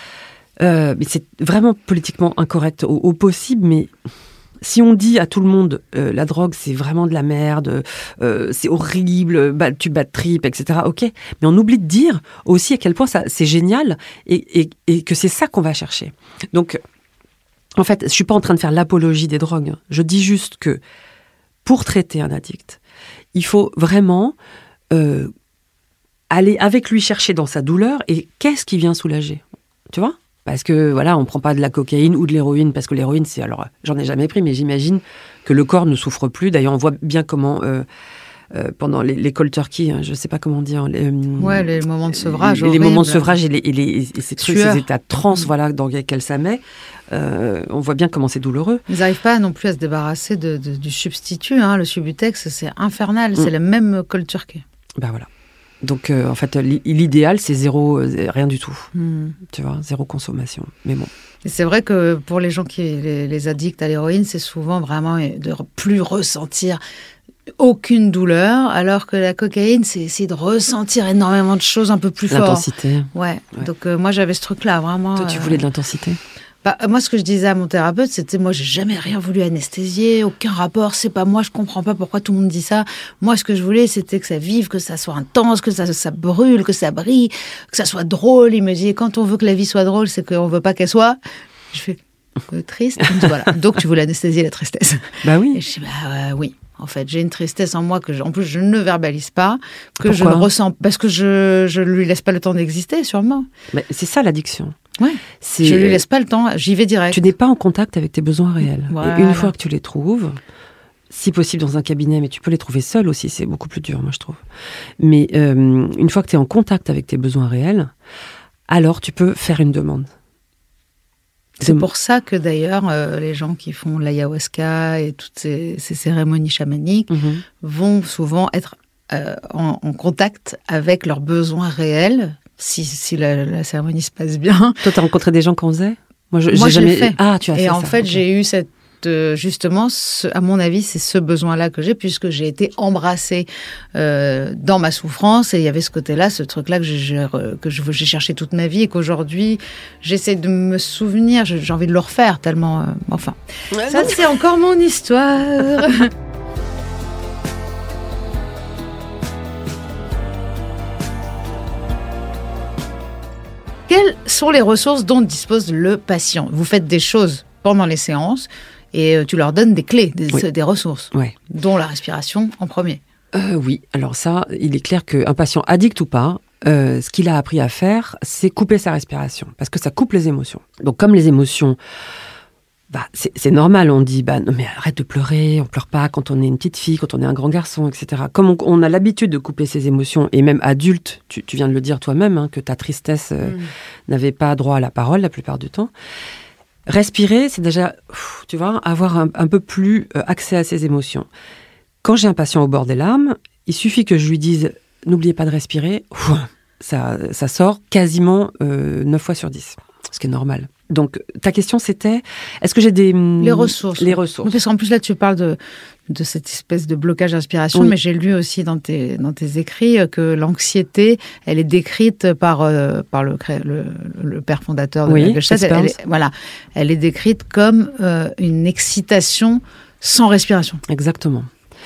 mais c'est vraiment politiquement incorrect au possible, mais si on dit à tout le monde la drogue c'est vraiment de la merde, c'est horrible, tu bats de trip, etc. Ok, mais on oublie de dire aussi à quel point ça c'est génial et que c'est ça qu'on va chercher. Donc en fait, je suis pas en train de faire l'apologie des drogues. Je dis juste que pour traiter un addict, il faut vraiment aller avec lui chercher dans sa douleur et qu'est-ce qui vient soulager, tu vois ? Parce que voilà, on prend pas de la cocaïne ou de l'héroïne parce que l'héroïne, j'en ai jamais pris, mais j'imagine que le corps ne souffre plus. D'ailleurs, on voit bien comment pendant les cold turkey, je ne sais pas comment dire. Les moments de sevrage. Les moments de sevrage et ces trucs, ces états de transe, voilà, dans lesquels ça met. On voit bien comment c'est douloureux. Ils n'arrivent pas non plus à se débarrasser du substitut. Le Subutex, c'est infernal. C'est le même cold turkey. Ben voilà. Donc, en fait, l'idéal, c'est rien du tout. Tu vois, zéro consommation. Mais bon. Et c'est vrai que pour les gens les addicts à l'héroïne, c'est souvent vraiment de plus ressentir aucune douleur, alors que la cocaïne, c'est essayer de ressentir énormément de choses un peu plus fort. L'intensité. Ouais. Donc, moi, j'avais ce truc-là, vraiment. Toi, tu voulais de l'intensité ? Moi, ce que je disais à mon thérapeute, c'était, moi, j'ai jamais rien voulu anesthésier, aucun rapport, c'est pas moi, je comprends pas pourquoi tout le monde dit ça. Moi, ce que je voulais, c'était que ça vive, que ça soit intense, que ça brûle, que ça brille, que ça soit drôle. Il me dit, quand on veut que la vie soit drôle, c'est qu'on veut pas qu'elle soit. Je fais, triste. Il me dit, voilà. Donc, tu voulais anesthésier la tristesse. Bah oui. Et je dis, oui. En fait, j'ai une tristesse en moi en plus, je ne verbalise pas, que Pourquoi ? je ne ressens, parce que je lui laisse pas le temps d'exister, sûrement. Mais c'est ça, l'addiction. Ouais. Je lui laisse pas le temps, j'y vais direct. Tu n'es pas en contact avec tes besoins réels. Voilà. Et une fois que tu les trouves, si possible dans un cabinet, mais tu peux les trouver seul aussi, c'est beaucoup plus dur, moi, je trouve. Mais une fois que tu es en contact avec tes besoins réels, alors tu peux faire une demande. C'est pour ça que d'ailleurs, les gens qui font l'ayahuasca et toutes ces cérémonies chamaniques vont souvent être en contact avec leurs besoins réels, si la cérémonie se passe bien. Toi, tu as rencontré des gens qui en faisaient ? Moi, je l'ai fait. Ah, tu as fait ça. Et en fait, okay. J'ai eu cette... justement, à mon avis, c'est ce besoin-là que j'ai, puisque j'ai été embrassée dans ma souffrance, et il y avait ce côté-là, ce truc-là que j'ai cherché toute ma vie, et qu'aujourd'hui, j'essaie de me souvenir, j'ai envie de le refaire, tellement... ça, c'est encore mon histoire. Quelles sont les ressources dont dispose le patient ? Vous faites des choses pendant les séances, et tu leur donnes des clés, des ressources, dont la respiration en premier. Oui, alors ça, il est clair qu'un patient addict ou pas, ce qu'il a appris à faire, c'est couper sa respiration, parce que ça coupe les émotions. Donc comme les émotions, c'est normal, on dit, non mais arrête de pleurer, on pleure pas quand on est une petite fille, quand on est un grand garçon, etc. Comme on a l'habitude de couper ses émotions, et même adulte, tu viens de le dire toi-même, que ta tristesse n'avait pas droit à la parole la plupart du temps. Respirer, c'est déjà, tu vois, avoir un peu plus accès à ses émotions. Quand j'ai un patient au bord des larmes, il suffit que je lui dise « n'oubliez pas de respirer », ça sort quasiment 9 fois sur 10, ce qui est normal. Donc, ta question, c'était, est-ce que j'ai les ressources. Les ressources. Parce qu'en plus, là, tu parles de cette espèce de blocage d'inspiration, mais j'ai lu aussi dans tes écrits que l'anxiété, elle est décrite par le père fondateur de la Gestalt. Elle est décrite comme une excitation sans respiration. Exactement.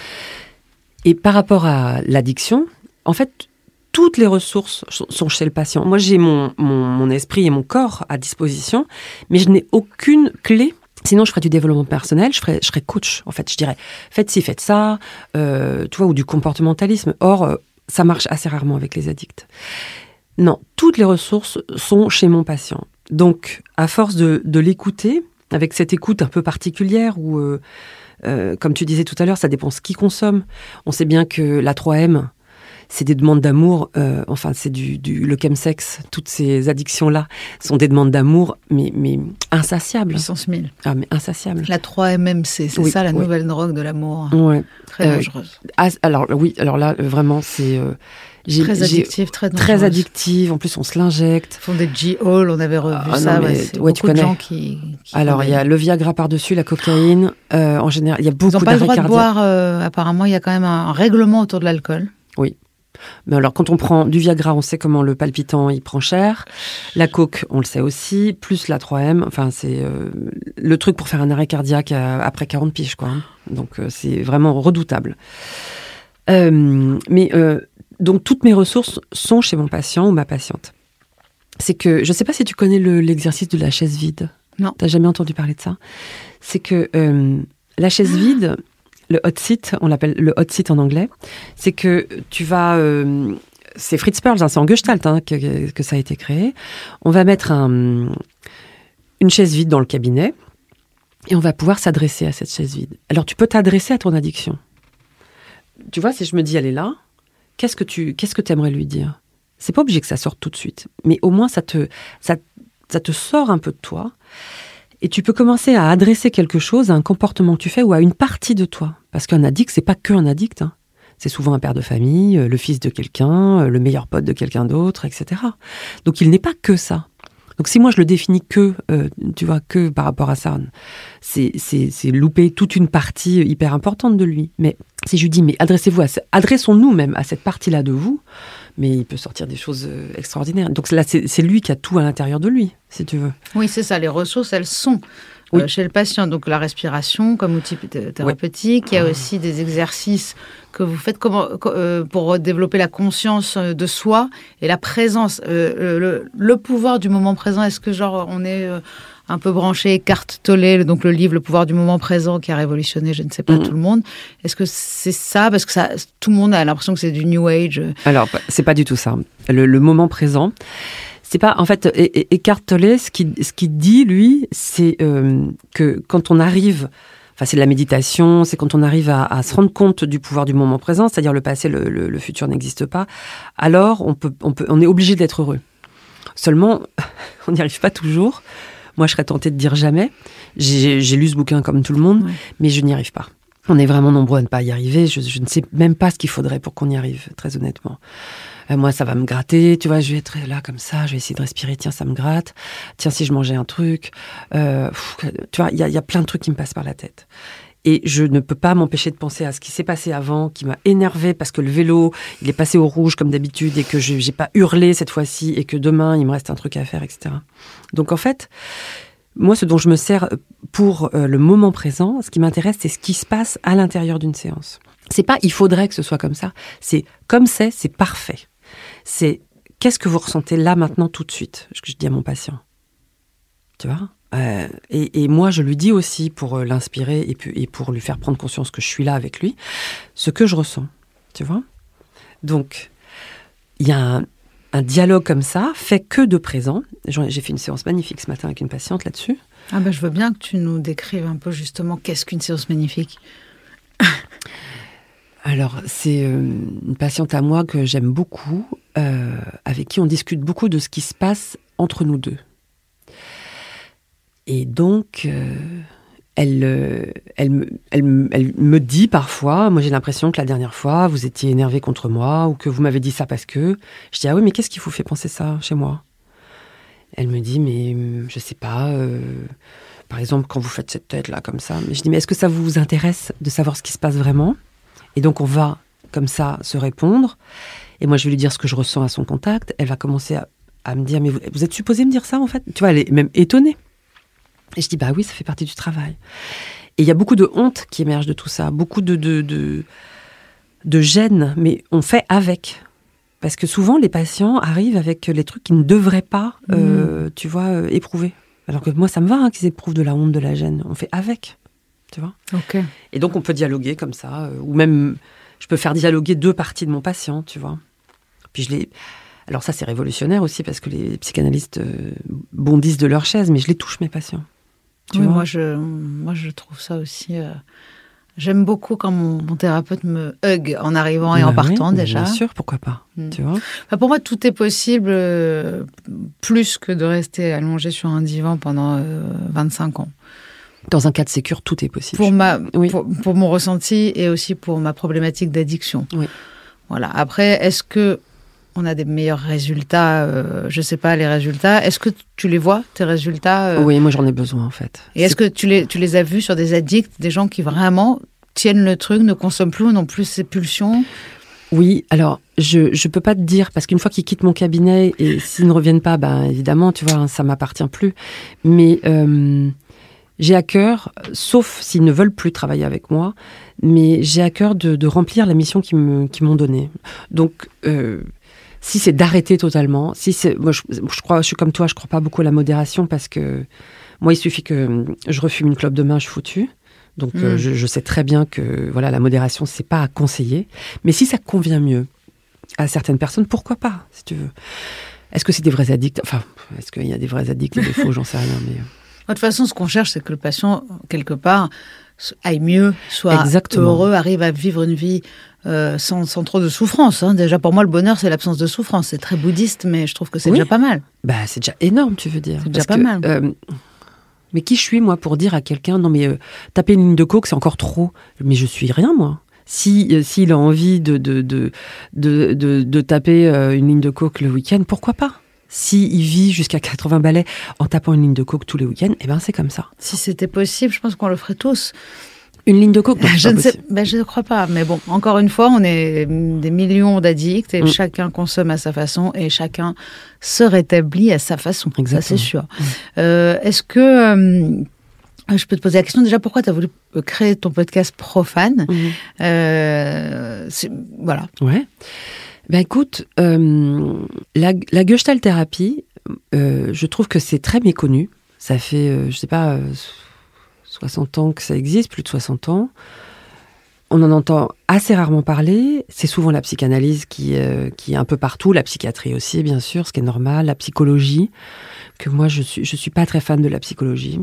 Et par rapport à l'addiction, en fait, toutes les ressources sont chez le patient. Moi, j'ai mon esprit et mon corps à disposition, mais je n'ai aucune clé. Sinon, je ferais du développement personnel, je serais coach, en fait. Je dirais, faites ci, faites ça, tu vois, ou du comportementalisme. Or, ça marche assez rarement avec les addicts. Non, toutes les ressources sont chez mon patient. Donc, à force de l'écouter, avec cette écoute un peu particulière, où, comme tu disais tout à l'heure, ça dépend ce qu'il consomme. On sait bien que la 3M... c'est des demandes d'amour, c'est le chemsex, toutes ces addictions-là sont des demandes d'amour, mais insatiables. Puissance 1000. Ah, mais insatiables. La 3MMC, c'est ça la nouvelle drogue de l'amour. Ouais. Très dangereuse. Alors là, vraiment, c'est... très addictive, très dangereuse. Très addictive, en plus on se l'injecte. Ils font des G-Hall, on avait revu ça. C'est beaucoup tu connais. De gens qui alors, il y a le Viagra par-dessus, la cocaïne. En général, il y a beaucoup d'arrêts cardiaques. Ils n'ont pas le droit de boire, apparemment, il y a quand même un règlement autour de l'alcool. Oui. Mais alors, quand on prend du Viagra, on sait comment le palpitant, il prend cher. La coke, on le sait aussi. Plus la 3M. C'est le truc pour faire un arrêt cardiaque après 40 piges, quoi. Donc, c'est vraiment redoutable. Donc, toutes mes ressources sont chez mon patient ou ma patiente. C'est que, je ne sais pas si tu connais l'exercice de la chaise vide. Non. Tu n'as jamais entendu parler de ça? C'est que la chaise vide... Le hot seat, on l'appelle le hot seat en anglais, c'est que tu vas... c'est Fritz Perls, c'est en Gestalt que ça a été créé. On va mettre une chaise vide dans le cabinet et on va pouvoir s'adresser à cette chaise vide. Alors, tu peux t'adresser à ton addiction. tu vois, si je me dis, elle est là, qu'est-ce que tu aimerais lui dire ? C'est pas obligé que ça sorte tout de suite, mais au moins ça te sort un peu de toi, et tu peux commencer à adresser quelque chose à un comportement que tu fais ou à une partie de toi. Parce qu'un addict, c'est pas que un addict, hein. C'est souvent un père de famille, le fils de quelqu'un, le meilleur pote de quelqu'un d'autre, etc. Donc il n'est pas que ça. Donc si moi je le définis que par rapport à ça, c'est louper toute une partie hyper importante de lui. Mais si je lui dis, mais adressons-nous même à cette partie-là de vous, mais il peut sortir des choses extraordinaires. Donc là, c'est lui qui a tout à l'intérieur de lui, si tu veux. Oui, c'est ça. Les ressources, elles sont chez le patient. Donc la respiration comme outil thérapeutique. Il y a aussi des exercices que vous faites pour développer la conscience de soi et la présence, le pouvoir du moment présent. Est-ce que on est un peu branché Eckhart Tolle, donc le livre Le pouvoir du moment présent qui a révolutionné, je ne sais pas, tout le monde. Est-ce que c'est ça ? Parce que tout le monde a l'impression que c'est du New Age. Alors, c'est pas du tout ça. Le moment présent, c'est pas... En fait, Eckhart Tolle, ce qu'il dit, lui, c'est que quand on arrive... Enfin, c'est de la méditation, c'est quand on arrive à se rendre compte du pouvoir du moment présent, c'est-à-dire le passé, le futur n'existe pas, alors on est obligé d'être heureux. Seulement, on n'y arrive pas toujours. Moi, je serais tentée de dire jamais. J'ai lu ce bouquin comme tout le monde, mais je n'y arrive pas. On est vraiment nombreux à ne pas y arriver. Je ne sais même pas ce qu'il faudrait pour qu'on y arrive, très honnêtement. Moi, ça va me gratter, tu vois, je vais être là comme ça, je vais essayer de respirer, tiens, ça me gratte. Tiens, si je mangeais un truc. Tu vois, il y a plein de trucs qui me passent par la tête. Et je ne peux pas m'empêcher de penser à ce qui s'est passé avant, qui m'a énervée parce que le vélo, il est passé au rouge comme d'habitude et que j'ai pas hurlé cette fois-ci et que demain, il me reste un truc à faire, etc. Donc en fait, moi, ce dont je me sers pour le moment présent, ce qui m'intéresse, c'est ce qui se passe à l'intérieur d'une séance. C'est pas « il faudrait que ce soit comme ça », c'est « comme c'est parfait ». C'est « qu'est-ce que vous ressentez là, maintenant, tout de suite ?» ce que je dis à mon patient. Tu vois ? Et moi, je lui dis aussi, pour l'inspirer et pour lui faire prendre conscience que je suis là avec lui, ce que je ressens. Tu vois ? Donc, il y a un dialogue comme ça, fait que de présent. J'ai fait une séance magnifique ce matin avec une patiente là-dessus. Ah ben, je veux bien que tu nous décrives un peu justement qu'est-ce qu'une séance magnifique. Alors, c'est une patiente à moi que j'aime beaucoup, avec qui on discute beaucoup de ce qui se passe entre nous deux. Et donc, elle me dit parfois, moi j'ai l'impression que la dernière fois, vous étiez énervé contre moi, ou que vous m'avez dit ça parce que... Je dis, ah oui, mais qu'est-ce qui vous fait penser ça chez moi ? Elle me dit, mais je sais pas, par exemple, quand vous faites cette tête-là, comme ça. Mais je dis, mais est-ce que ça vous intéresse de savoir ce qui se passe vraiment ? Et donc on va, comme ça, se répondre. Et moi je vais lui dire ce que je ressens à son contact. Elle va commencer à me dire, mais vous êtes supposé me dire ça en fait ? Tu vois, elle est même étonnée. Et je dis, bah oui, ça fait partie du travail. Et il y a beaucoup de honte qui émerge de tout ça, beaucoup de gêne, mais on fait avec. Parce que souvent, les patients arrivent avec les trucs qu'ils ne devraient pas, tu vois, éprouver. Alors que moi, ça me va qu'ils éprouvent de la honte, de la gêne. On fait avec, tu vois. Okay. Et donc, on peut dialoguer comme ça, ou même, je peux faire dialoguer deux parties de mon patient, tu vois. Puis alors ça, c'est révolutionnaire aussi, parce que les psychanalystes bondissent de leur chaise, mais je les touche, mes patients. Oui, moi je trouve ça aussi... J'aime beaucoup quand mon thérapeute me hug en arrivant et en partant, déjà. Bien sûr, pourquoi pas, tu vois. Enfin, pour moi, tout est possible, plus que de rester allongé sur un divan pendant 25 ans. Dans un cas de sécure, tout est possible. Pour mon ressenti et aussi pour ma problématique d'addiction. Oui. Voilà. Après, est-ce que on a des meilleurs résultats, je sais pas, les résultats. Est-ce que tu les vois, tes résultats Oui, moi j'en ai besoin en fait. Et est-ce que tu les as vus sur des addicts, des gens qui vraiment tiennent le truc, ne consomment plus, n'ont plus ces pulsions ? Oui, alors je peux pas te dire, parce qu'une fois qu'ils quittent mon cabinet, et s'ils ne reviennent pas, ben évidemment, tu vois, ça m'appartient plus. Mais j'ai à cœur, sauf s'ils ne veulent plus travailler avec moi, mais j'ai à cœur de remplir la mission qu'ils m'ont donnée. Donc... si c'est d'arrêter totalement, moi je suis comme toi, je crois pas beaucoup à la modération parce que moi il suffit que je refume une clope demain, je suis foutue. Donc je sais très bien que voilà, la modération c'est pas à conseiller, mais si ça convient mieux à certaines personnes, pourquoi pas, si tu veux. Est-ce que c'est des vrais addicts ? Enfin, est-ce qu'il y a des vrais addicts et des faux, j'en sais rien, mais... De toute façon, ce qu'on cherche, c'est que le patient, quelque part, aille mieux, soit Exactement. heureux, arrive à vivre une vie sans trop de souffrance. Hein. Déjà, pour moi, le bonheur, c'est l'absence de souffrance. C'est très bouddhiste, mais je trouve que c'est déjà pas mal. Bah, c'est déjà énorme, tu veux dire. C'est déjà pas mal. Mais qui je suis, moi, pour dire à quelqu'un, non, mais taper une ligne de coke, c'est encore trop. Mais je suis rien, moi. S'il a envie de taper une ligne de coke le week-end, pourquoi pas? S'il vit jusqu'à 80 balais en tapant une ligne de coke tous les week-ends, eh ben c'est comme ça. Si c'était possible, je pense qu'on le ferait tous. Une ligne de coke, non, je ne crois pas. Mais bon, encore une fois, on est des millions d'addicts et chacun consomme à sa façon et chacun se rétablit à sa façon. Exactement. Ça, c'est sûr. Est-ce que... je peux te poser la question déjà, pourquoi tu as voulu créer ton podcast Profane? Voilà. Ouais. Ben écoute, la Gestalt thérapie, je trouve que c'est très méconnu. Ça fait, je sais pas, 60 ans que ça existe, plus de 60 ans. On en entend assez rarement parler. C'est souvent la psychanalyse qui est un peu partout, la psychiatrie aussi, bien sûr, ce qui est normal, la psychologie, que moi je suis pas très fan de la psychologie.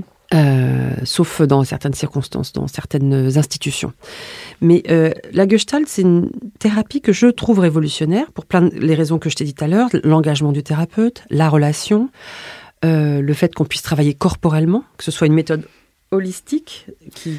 Sauf dans certaines circonstances, dans certaines institutions. Mais la Gestalt, c'est une thérapie que je trouve révolutionnaire pour les raisons que je t'ai dit tout à l'heure, l'engagement du thérapeute, la relation, le fait qu'on puisse travailler corporellement, que ce soit une méthode holistique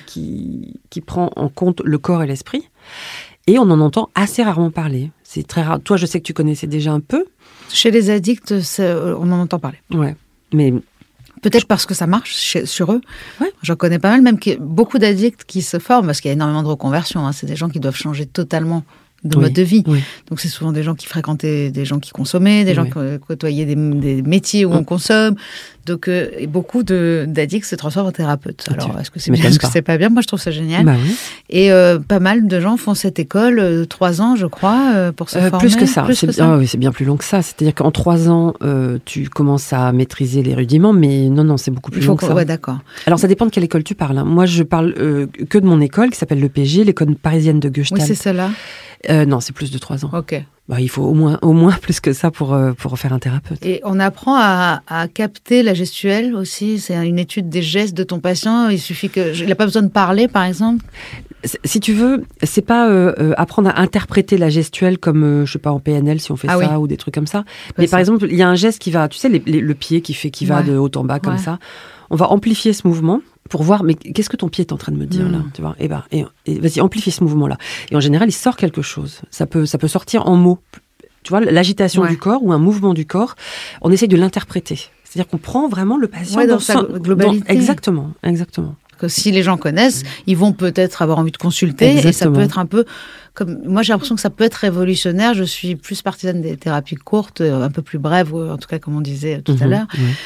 qui prend en compte le corps et l'esprit. Et on en entend assez rarement parler. C'est très rare. Toi, je sais que tu connaissais déjà un peu. Chez les addicts, on en entend parler. Ouais, mais... Peut-être parce que ça marche sur eux. Ouais. J'en connais pas mal, même beaucoup d'addicts qui se forment, parce qu'il y a énormément de reconversions. Hein. C'est des gens qui doivent changer totalement de mode de vie. Oui. Donc c'est souvent des gens qui fréquentaient des gens qui consommaient, des gens qui côtoyaient des métiers où on consomme. Donc beaucoup d'addicts se transforment en thérapeutes. Alors est-ce que c'est bien, est-ce que c'est pas bien? Moi je trouve ça génial. Bah oui. Et pas mal de gens font cette école 3 ans, je crois, pour se former. Plus que ça. C'est bien plus long que ça. C'est-à-dire qu'en 3 ans, tu commences à maîtriser les rudiments, mais non, c'est beaucoup plus long que ça. Ouais, d'accord. Alors ça dépend de quelle école tu parles. Hein. Moi, je parle que de mon école qui s'appelle l'EPG, l'école parisienne de Gestalt. Oui, c'est celle-là. Non, c'est plus de 3 ans. Ok. Bah, il faut au moins plus que ça pour faire un thérapeute. Et on apprend à capter la gestuelle aussi. C'est une étude des gestes de ton patient. Il suffit il n'a pas besoin de parler, par exemple. Si tu veux, c'est pas apprendre à interpréter la gestuelle comme, je sais pas, en PNL si on fait ça ou des trucs comme ça. Mais par exemple, il y a un geste qui va, tu sais, le pied qui va de haut en bas comme ça. On va amplifier ce mouvement pour voir, mais qu'est-ce que ton pied est en train de me dire là, tu vois? Et vas-y, amplifie ce mouvement-là. Et en général, il sort quelque chose. Ça peut sortir en mots. Tu vois, l'agitation du corps ou un mouvement du corps, on essaye de l'interpréter. C'est-à-dire qu'on prend vraiment le patient dans sa globalité. Exactement. Que si les gens connaissent, ils vont peut-être avoir envie de consulter. Exactement. Et ça peut être un peu comme moi, j'ai l'impression que ça peut être révolutionnaire. Je suis plus partisane des thérapies courtes, un peu plus brèves, en tout cas comme on disait tout à l'heure.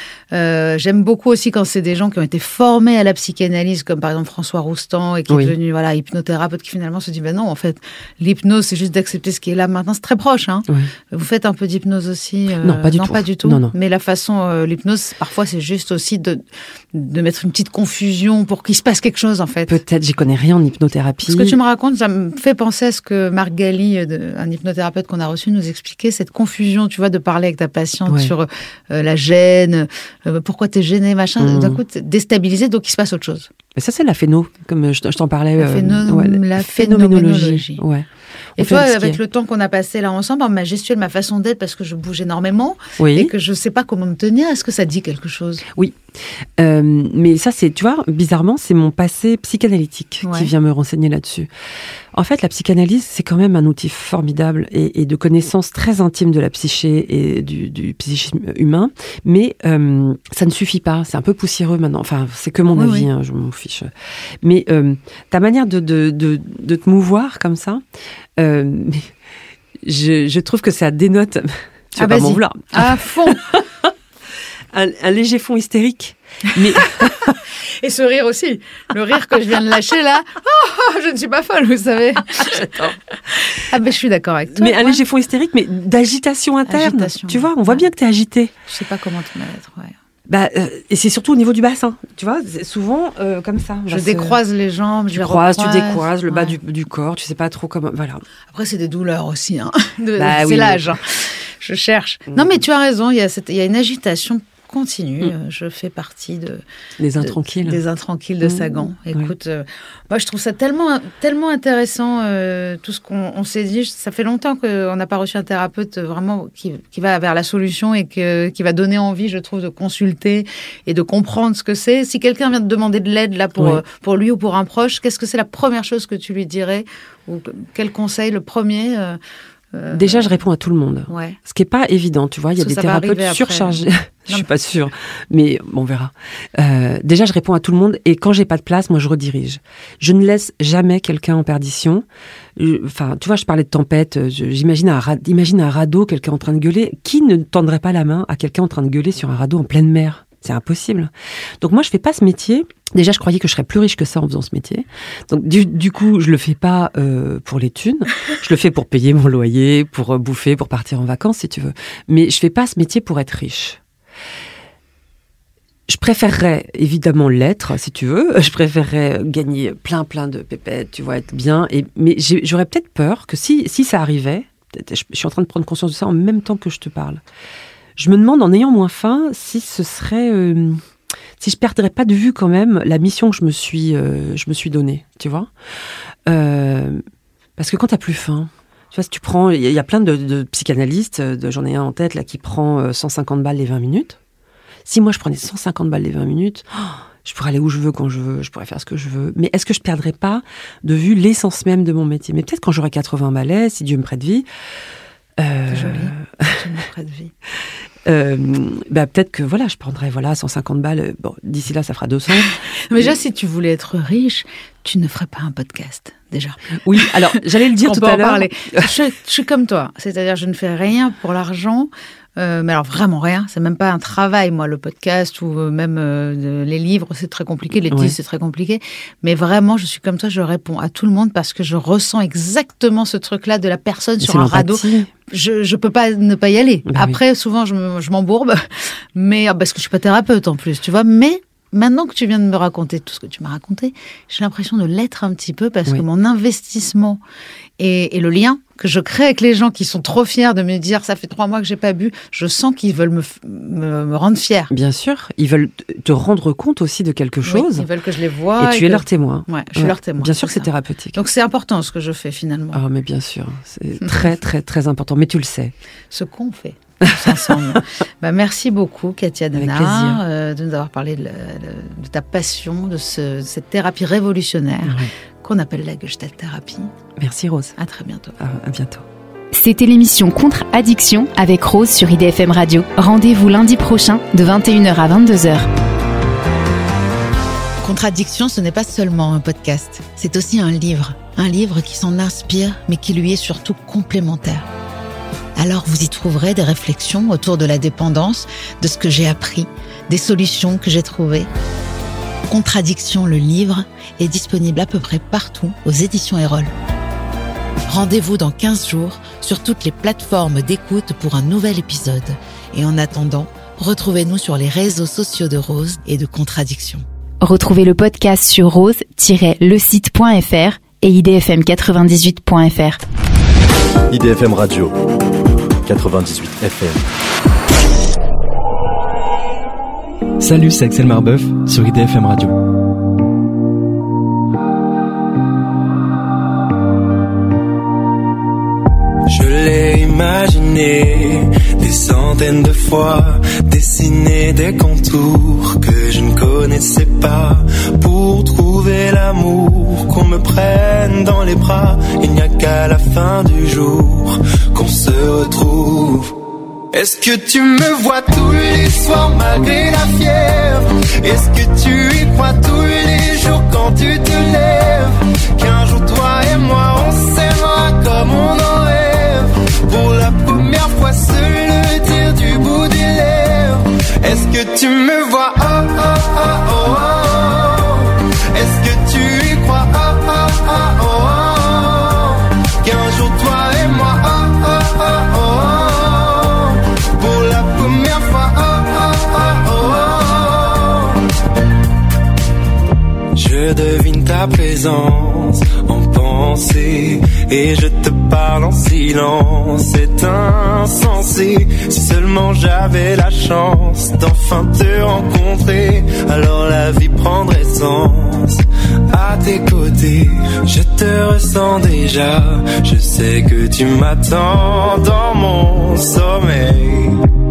J'aime beaucoup aussi quand c'est des gens qui ont été formés à la psychanalyse, comme par exemple François Roustan, et qui est devenu hypnothérapeute, qui finalement se dit non, en fait, l'hypnose, c'est juste d'accepter ce qui est là maintenant. C'est très proche. Hein. Vous faites un peu d'hypnose aussi? Non, pas du tout. Non. Mais la façon, l'hypnose, parfois, c'est juste aussi de mettre une petite confusion pour qu'il se passe quelque chose, en fait. Peut-être, j'y connais rien en hypnothérapie. Ce que tu me racontes, ça me fait penser à ce que Marc Galli, un hypnothérapeute qu'on a reçu, nous expliquait, cette confusion, tu vois, de parler avec ta patiente sur la gêne, pourquoi t'es gêné, machin. D'un coup, t'es déstabilisé, donc il se passe autre chose. Mais ça, c'est la comme je t'en parlais. La phénoménologie. Ouais. Et toi, avec le temps qu'on a passé là ensemble, ma gestuelle, ma façon d'être, parce que je bouge énormément et que je sais pas comment me tenir, est-ce que ça dit quelque chose? Oui. Mais ça, tu vois, bizarrement, c'est mon passé psychanalytique qui vient me renseigner là-dessus. En fait, la psychanalyse, c'est quand même un outil formidable et de connaissance très intime de la psyché et du psychisme humain. Mais ça ne suffit pas. C'est un peu poussiéreux maintenant. Enfin, c'est que mon avis, hein, je m'en fiche. Mais ta manière de te mouvoir comme ça, je trouve que ça dénote. Tu vas pas m'en vouloir. À fond. Un léger fond hystérique. Mais et ce rire aussi. Le rire que je viens de lâcher là. Oh, je ne suis pas folle, vous savez. J'adore. Ah ben je suis d'accord avec toi. Mais un léger fond hystérique, mais d'agitation interne. Tu vois, on voit bien que tu es agité. Je sais pas comment te mettre, et c'est surtout au niveau du bassin, tu vois, c'est souvent comme ça. Je décroise les jambes, tu décroises le bas du corps, tu sais pas trop comment, voilà. Après c'est des douleurs aussi, hein. C'est l'âge. Hein. Je cherche. Non mais tu as raison, il y a une agitation continue. Je fais partie des intranquilles. Des intranquilles de Sagan. Écoute, moi, je trouve ça tellement intéressant, tout ce qu'on s'est dit. Ça fait longtemps qu'on n'a pas reçu un thérapeute vraiment qui va vers la solution et qui va donner envie, je trouve, de consulter et de comprendre ce que c'est. Si quelqu'un vient te demander de l'aide là pour lui ou pour un proche, qu'est-ce que c'est la première chose que tu lui dirais, ou quel conseil, le premier Déjà, je réponds à tout le monde. Ouais. Ce qui n'est pas évident, tu vois. Il y a des thérapeutes surchargés. Je suis pas sûre, mais on verra. Déjà, je réponds à tout le monde et quand j'ai pas de place, moi, je redirige. Je ne laisse jamais quelqu'un en perdition. Enfin, tu vois, je parlais de tempête. Imagine un radeau, quelqu'un en train de gueuler. Qui ne tendrait pas la main à quelqu'un en train de gueuler sur un radeau en pleine mer ? C'est impossible. Donc moi, je fais pas ce métier. Déjà, je croyais que je serais plus riche que ça en faisant ce métier. Donc du coup, je le fais pas pour les thunes. Je le fais pour payer mon loyer, pour bouffer, pour partir en vacances, si tu veux. Mais je fais pas ce métier pour être riche. Je préférerais évidemment l'être, si tu veux. Je préférerais gagner plein de pépettes, tu vois, être bien. Mais j'aurais peut-être peur que si ça arrivait, je suis en train de prendre conscience de ça en même temps que je te parle. Je me demande, en ayant moins faim, si ce serait... si je perdrais pas de vue quand même la mission que je me suis donnée, tu vois. Parce que quand t'as plus faim, tu vois, si tu prends... Il y a plein de psychanalystes, j'en ai un en tête là, qui prend 150 balles les 20 minutes. Si moi je prenais 150 balles les 20 minutes, je pourrais aller où je veux, quand je veux, je pourrais faire ce que je veux. Mais est-ce que je perdrais pas de vue l'essence même de mon métier ? Mais peut-être quand j'aurai 80 balais, si Dieu me prête vie... C'est joli, Dieu me prête vie. Peut-être que je prendrais 150 balles. Bon, d'ici là, ça fera 200. Mais déjà, si tu voulais être riche, tu ne ferais pas un podcast, déjà. Oui, alors, j'allais le dire tout à l'heure. Je suis comme toi, c'est-à-dire je ne fais rien pour l'argent. Mais alors vraiment rien, c'est même pas un travail, moi, le podcast ou même les livres, c'est très compliqué, les disques, c'est très compliqué. Mais vraiment, je suis comme toi, je réponds à tout le monde parce que je ressens exactement ce truc-là de la personne sur un radeau. Je peux pas ne pas y aller. Après, souvent, je m'embourbe, mais parce que je suis pas thérapeute en plus, tu vois. Mais maintenant que tu viens de me raconter tout ce que tu m'as raconté, j'ai l'impression de l'être un petit peu parce que mon investissement et le lien que je crée avec les gens qui sont trop fiers de me dire ça fait 3 mois que j'ai pas bu, je sens qu'ils veulent me rendre fière. Bien sûr, ils veulent te rendre compte aussi de quelque chose. Ils veulent que je les vois. Et tu es leur témoin. Ouais, je suis leur témoin. Bien sûr que c'est thérapeutique. Donc c'est important ce que je fais finalement. Ah mais bien sûr, c'est très très très important. Mais tu le sais. Ce qu'on fait. Ensemble. Merci beaucoup, Katia Denard, de nous avoir parlé de ta passion, de cette thérapie révolutionnaire qu'on appelle la Gestalt thérapie. Merci Rose. À très bientôt. À bientôt. C'était l'émission Contre-Addiction avec Rose sur IDFM Radio. Rendez-vous lundi prochain de 21h à 22h. Contre-Addiction, ce n'est pas seulement un podcast, c'est aussi un livre qui s'en inspire mais qui lui est surtout complémentaire. Alors vous y trouverez des réflexions autour de la dépendance, de ce que j'ai appris, des solutions que j'ai trouvées. Contre-Addiction, le livre, est disponible à peu près partout aux éditions Erol. Rendez-vous dans 15 jours sur toutes les plateformes d'écoute pour un nouvel épisode. Et en attendant, retrouvez-nous sur les réseaux sociaux de Rose et de Contre-Addiction. Retrouvez le podcast sur rose-lesite.fr et idfm98.fr. IDFM Radio 98 FM. Salut, c'est Axel Marbeuf sur IDFM Radio. Je l'ai imaginé des centaines de fois, dessiner des contours que je ne connaissais pas, pour trouver l'amour, qu'on me prenne dans les bras. Il n'y a qu'à la fin du jour qu'on se retrouve. Est-ce que tu me vois tous les soirs malgré la fièvre? Est-ce que tu y crois tous les jours quand tu te lèves? Qu'un jour toi et moi on s'aimera comme on en rêve, pour la première fois se le dire du bout des lèvres. Est-ce que tu me vois? Oh oh oh oh oh. Est-ce que tu y crois? Oh oh oh oh oh. Qu'un jour toi et moi oh oh oh oh oh. Pour la première fois oh oh oh oh oh. Je devine ta présence en pensant pensées et je te parle en silence. C'est insensé. Si seulement j'avais la chance d'enfin te rencontrer, alors la vie prendrait sens. À tes côtés, je te ressens déjà. Je sais que tu m'attends dans mon sommeil.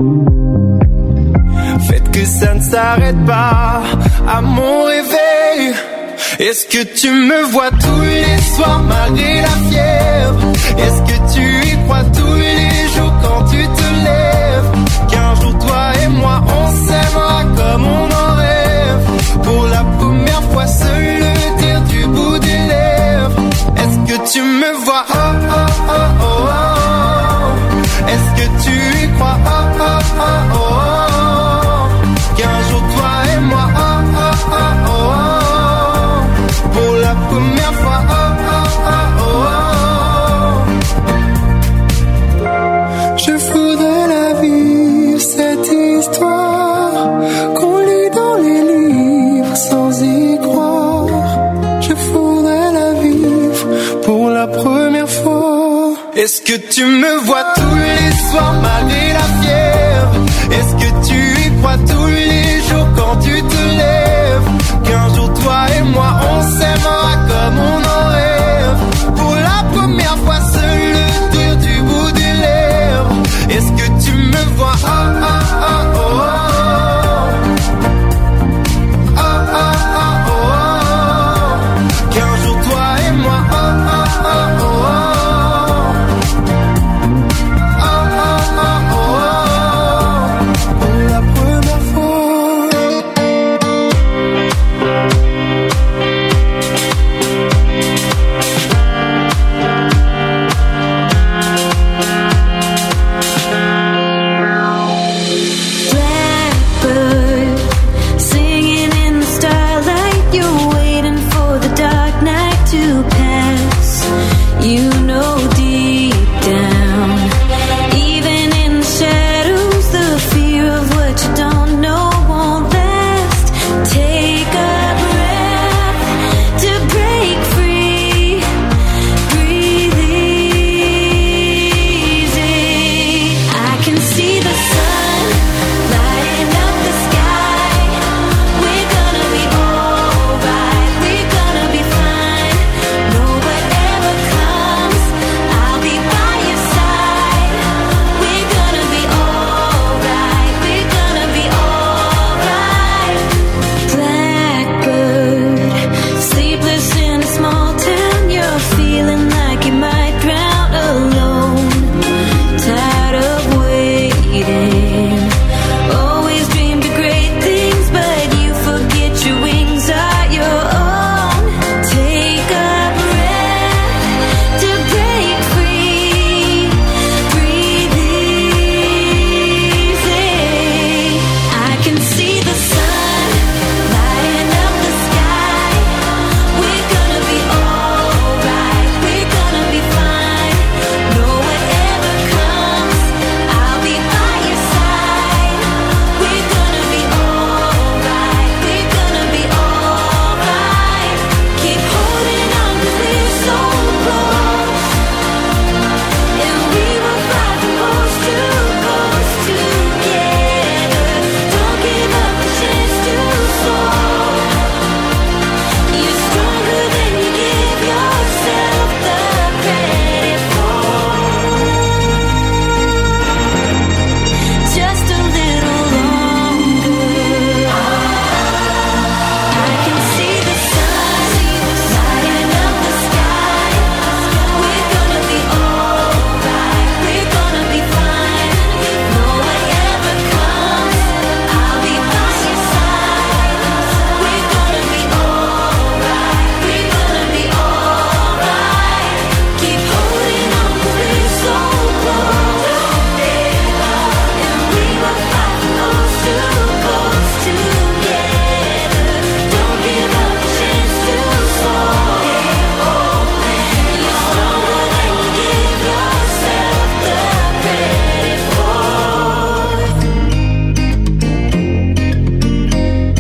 Faites que ça ne s'arrête pas à mon réveil. Est-ce que tu me vois tous les soirs malgré la fièvre? Est-ce que tu y crois tous les jours quand tu te lèves? Qu'un jour toi et moi on s'aimera comme on en rêve. Pour la première fois se le dire du bout des lèvres. Est-ce que tu me vois? Oh oh oh oh oh. Est-ce que tu y crois? Oh oh oh oh oh. Qu'un jour toi et moi oh oh oh oh oh. Pour la première fois oh oh oh oh oh. Je voudrais la vivre cette histoire qu'on lit dans les livres sans y croire. Je voudrais la vivre pour la première fois. Est-ce que tu me vois tous les soirs malgré la fièvre? Est-ce que tu y crois tous les jours quand tu te lèves? Qu'un jour toi et moi on s'aimera comme on en rêve. Pour la première fois se le dire du bout des lèvres. Est-ce que tu me vois? Oh oh oh oh oh. Oh oh oh oh oh. Qu'un jour toi et moi oh oh oh oh oh.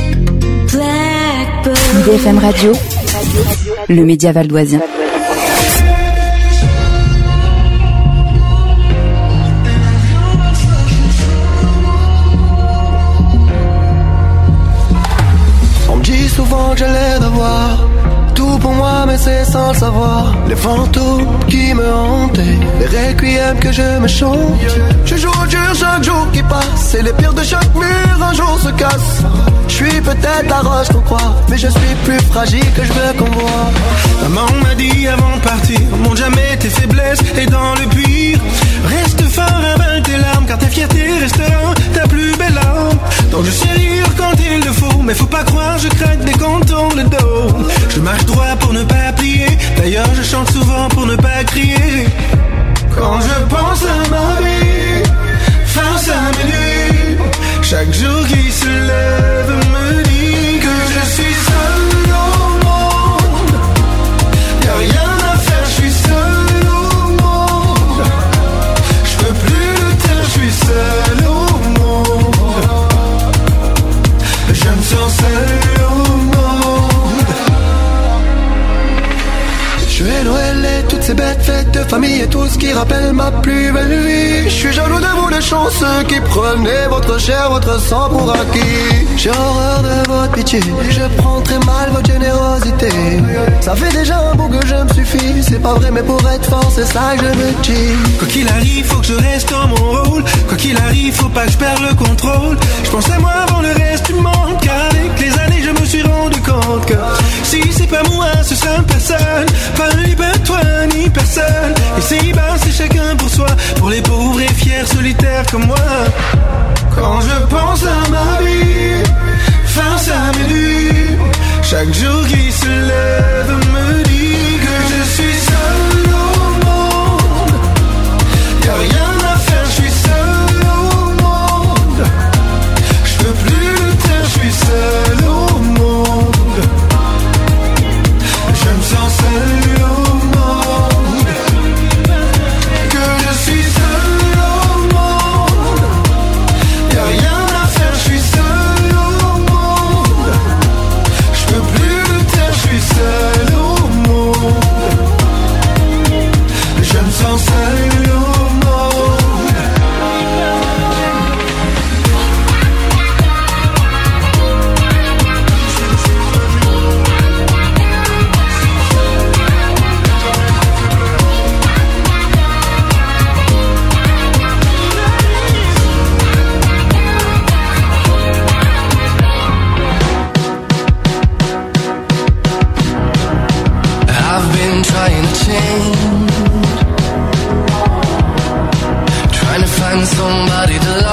IDFM Radio, le média valdoisien. sans le savoir. Les fantômes qui me hantaient, les requiems que je me chante. Je joue au dur chaque jour qui passe, et les pierres de chaque mur un jour se cassent. Je suis peut-être la roche qu'on croit, mais je suis plus fragile que je veux qu'on voit. Maman m'a dit avant de partir, montre jamais tes faiblesses et dans le pire, reste fort, avale tes larmes, car ta fierté restera ta plus belle arme. Donc je sais rire quand il le faut, mais faut pas croire, je craque dès qu'on tourne le dos. Je marche droit pour ne pas plier, d'ailleurs je chante souvent pour ne pas crier. Quand je pense à ma vie, face à mes nuits, chaque jour qui se lève me dit que je suis seul au monde. Y'a rien à faire, je suis seul au monde. Je veux plus le taire, je suis seul au monde. Je me sens seul au monde. Je vais Noël et toutes ces bêtes fêtes de famille et tout ce qui rappelle ma plus belle vie. Je suis jaloux de vous les chanceux qui prenez votre chair, votre sang pour acquis. J'ai horreur de votre pitié, je prends très mal votre générosité. Ça fait déjà un bout que je me suffis, c'est pas vrai mais pour être fort c'est ça que je me dis. Quoi qu'il arrive faut que je reste dans mon rôle, quoi qu'il arrive faut pas que je perde le contrôle. Je pense à moi avant le reste du monde, car avec les années je me suis rendu compte que si c'est pas moi ce sera personne, pas ni pas toi ni personne. Et c'est bas c'est chacun pour soi, pour les pauvres et fiers solitaires comme moi. Quand je pense à ma vie, face à mes nuits, chaque jour qui se lève me dit que je suis seul au monde. Y'a rien à faire, je suis seul au monde. Je veux plus le taire, je suis seul au monde. Je me sens seul au monde. Que je suis seul au monde. Y'a rien à faire, je suis seul au monde. Je veux plus le taire, je suis seul au monde. Je me sens seul au monde. I've been trying to change, trying to find somebody to love.